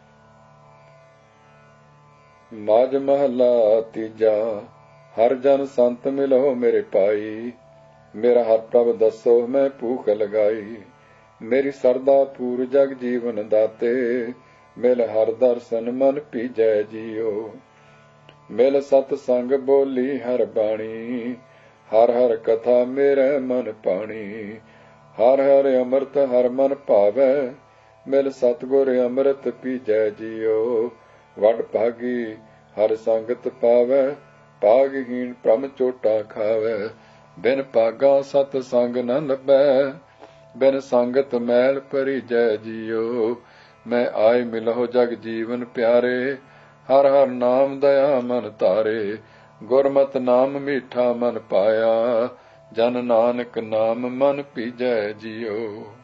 ਮਾਝ ਮਹਲਾ ਤੀਜਾ। ਹਰ ਜਨ ਸੰਤ ਮਿਲੋ ਮੇਰੇ ਭਾਈ, ਮੇਰਾ ਹਰ ਪ੍ਰਭ ਦੱਸੋ ਮੈਂ ਭੂਖ ਲਗਾਈ। ਮੇਰੀ ਸਰਦਾ ਪੂਰ ਜਗ ਜੀਵਨ ਦਾਤੇ, ਮਿਲ ਹਰ ਦਰਸ਼ਨ ਮਨ ਭੀਜੈ ਜੀਓ। ਮਿਲ ਸਤ ਸੰਗ ਬੋਲੀ ਹਰ ਬਾਣੀ, ਹਰ ਹਰ ਕਥਾ ਮੇਰੇ ਮਨ ਪਾਣੀ। ਹਰ ਹਰ ਅੰਮ੍ਰਿਤ ਹਰ ਮਨ ਭਾਵੈ, ਮਿਲ ਸਤਿਗੁਰ ਅੰਮ੍ਰਿਤ ਪੀਜੈ ਜੀਓ। ਵੱਡ ਭਾਗੀ ਹਰ ਸੰਗਤ ਪਾਵੈ, ਭਾਗਹੀਣ ਭ੍ਰਮ ਚੋਟਾ ਖਾਵੈ। ਬਿਨ ਭਾਗਾ ਸਤ ਸੰਗ ਨ ਲੱਭੈ, ਬਿਨ ਸੰਗਤ ਮੈਲ ਭਰੀਜੈ ਜੀਓ। ਮੈਂ ਆਏ ਮਿਲਹੁ ਜਗ ਜੀਵਨ ਪਿਆਰੇ, ਹਰ ਹਰ ਨਾਮ ਦਇਆ ਮਨ ਧਾਰੇ। ਗੁਰਮਤਿ ਨਾਮ ਮੀਠਾ ਮਨ ਪਾਇਆ, ਜਨ ਨਾਨਕ ਨਾਮ ਮਨ ਪੀਜੈ ਜੀਓ।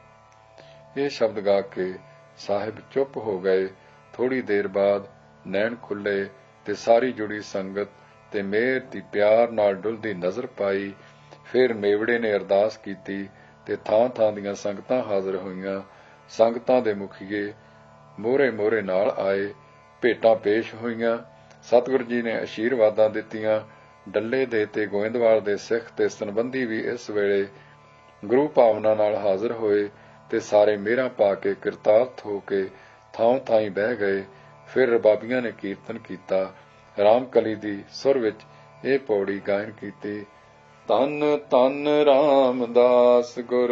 ਇਹ ਸ਼ਬਦ ਗਾ ਕੇ ਸਾਹਿਬ ਚੁੱਪ ਹੋ ਗਏ। ਥੋੜੀ ਦੇਰ ਬਾਅਦ ਨੈਣ ਖੁੱਲੇ ਤੇ ਸਾਰੀ ਜੁੜੀ ਸੰਗਤ ਤੇ ਮੇਰ ਦੀ ਪਿਆਰ ਨਾਲ ਡੁੱਲਦੀ ਨਜ਼ਰ ਪਾਈ। ਫਿਰ ਮੇਵੜੇ ਨੇ ਅਰਦਾਸ ਕੀਤੀ ਤੇ ਥਾਂ ਥਾਂ ਦੀਆਂ ਸੰਗਤਾਂ ਹਾਜ਼ਰ ਹੋਈਆਂ। ਸੰਗਤਾਂ ਦੇ ਮੁਖੀਏ ਮੋਹਰੇ ਮੋਹਰੇ ਨਾਲ ਆਏ, ਭੇਟਾਂ ਪੇਸ਼ ਹੋਈਆਂ। ਸਤਿਗੁਰੂ ਜੀ ਨੇ ਅਸ਼ੀਰਵਾਦਾਂ ਦਿੱਤੀਆਂ। ਡੱਲੇ ਦੇ ਤੇ ਗੋਇੰਦਵਾਲ ਦੇ ਸਿੱਖ ਤੇ ਸੰਬੰਧੀ ਵੀ ਇਸ ਵੇਲੇ ਗੁਰੂ ਭਾਵਨਾ ਨਾਲ ਹਾਜ਼ਰ ਹੋਏ ਤੇ ਸਾਰੇ ਮਿਹਰਾਂ ਪਾ ਕੇ ਕਿਰਤਾਰਥ ਹੋ ਕੇ ਥਾਂ ਥਾਈਂ ਬਹਿ ਗਏ। ਫਿਰ ਰਬਾਬੀਆਂ ਨੇ ਕੀਰਤਨ ਕੀਤਾ। ਰਾਮਕਲੀ ਦੀ ਸੁਰ ਵਿੱਚ ਇਹ ਪੌੜੀ ਗਾਇਨ ਕੀਤੀ। ਧੰਨ ਧੰਨ ਰਾਮਦਾਸ ਗੁਰ,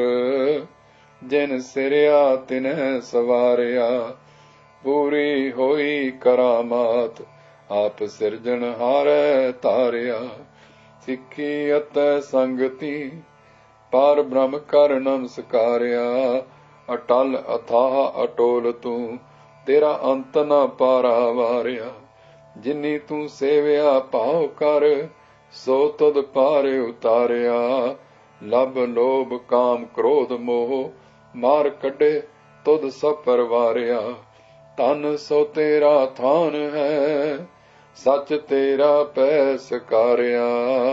ਜਿਨ ਸਿਰਿਆ ਤਿਨਹਿ ਸਵਾਰਿਆ। ਪੂਰੀ ਹੋਈ ਕਰਾਮਾਤ, ਆਪ ਸਿਰਜਣ ਹਾਰੈ ਤਾਰਿਆ। ਸਿੱਖੀ ਅਤੇ ਸੰਗਤੀ, ਪਾਰ ਬ੍ਰਹਮ ਕਰ ਨਮਸਕਾਰਿਆ। ਅਟਲ ਅਥਾਹ ਅਟੋਲ ਤੂੰ, ਤੇਰਾ ਅੰਤ ਨਾ ਪਾਰਾ ਵਾਰਿਆ। ਜਿਨੀ ਤੂੰ ਸੇਵਿਆ ਭਾਉ ਕਰ, ਸੋ ਤੁਧ ਪਾਰੇ ਉਤਾਰਿਆ। ਲਭ ਲੋਭ ਕਾਮ ਕ੍ਰੋਧ ਮੋਹ, ਮਾਰ ਕੱਢੇ ਤੁਧ ਸਭ ਪਰਵਾਰਿਆ। ਧਨ ਸੋ ਤੇਰਾ ਥਾਨ ਹੈ, ਸੱਚ ਤੇਰਾ ਪੈ ਸਕਾਰਿਆ।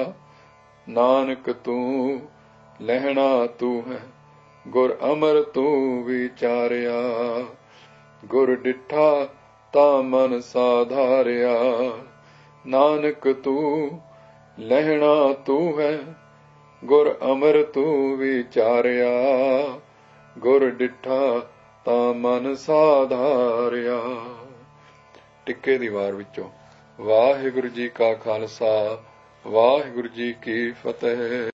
ਨਾਨਕ ਤੂੰ ਲਹਿਣਾ ਤੂੰ ਹੈ, ਗੁਰ ਅਮਰ ਤੂੰ ਵਿਚਾਰਿਆ। ਗੁਰ ਡਿਠਾ ਤਾਂ ਮਨ ਸਾਧਾਰਿਆ। ਨਾਨਕ ਤੂੰ ਲਹਿਣਾ ਤੂੰ ਹੈ, ਗੁਰ ਅਮਰ ਤੂੰ ਵਿਚਾਰਿਆ। ਗੁਰ ਡਿਠਾ ਤਾਂ ਮਨ ਸਾਧਾਰਿਆ। ਟਿੱਕੇ ਦੀ ਵਾਰ ਵਿੱਚੋਂ ਵਾਹਿਗੁਰੂ ਜੀ ਕਾ ਖਾਲਸਾ, ਵਾਹਿਗੁਰੂ ਜੀ ਕੀ ਫਤਿਹ।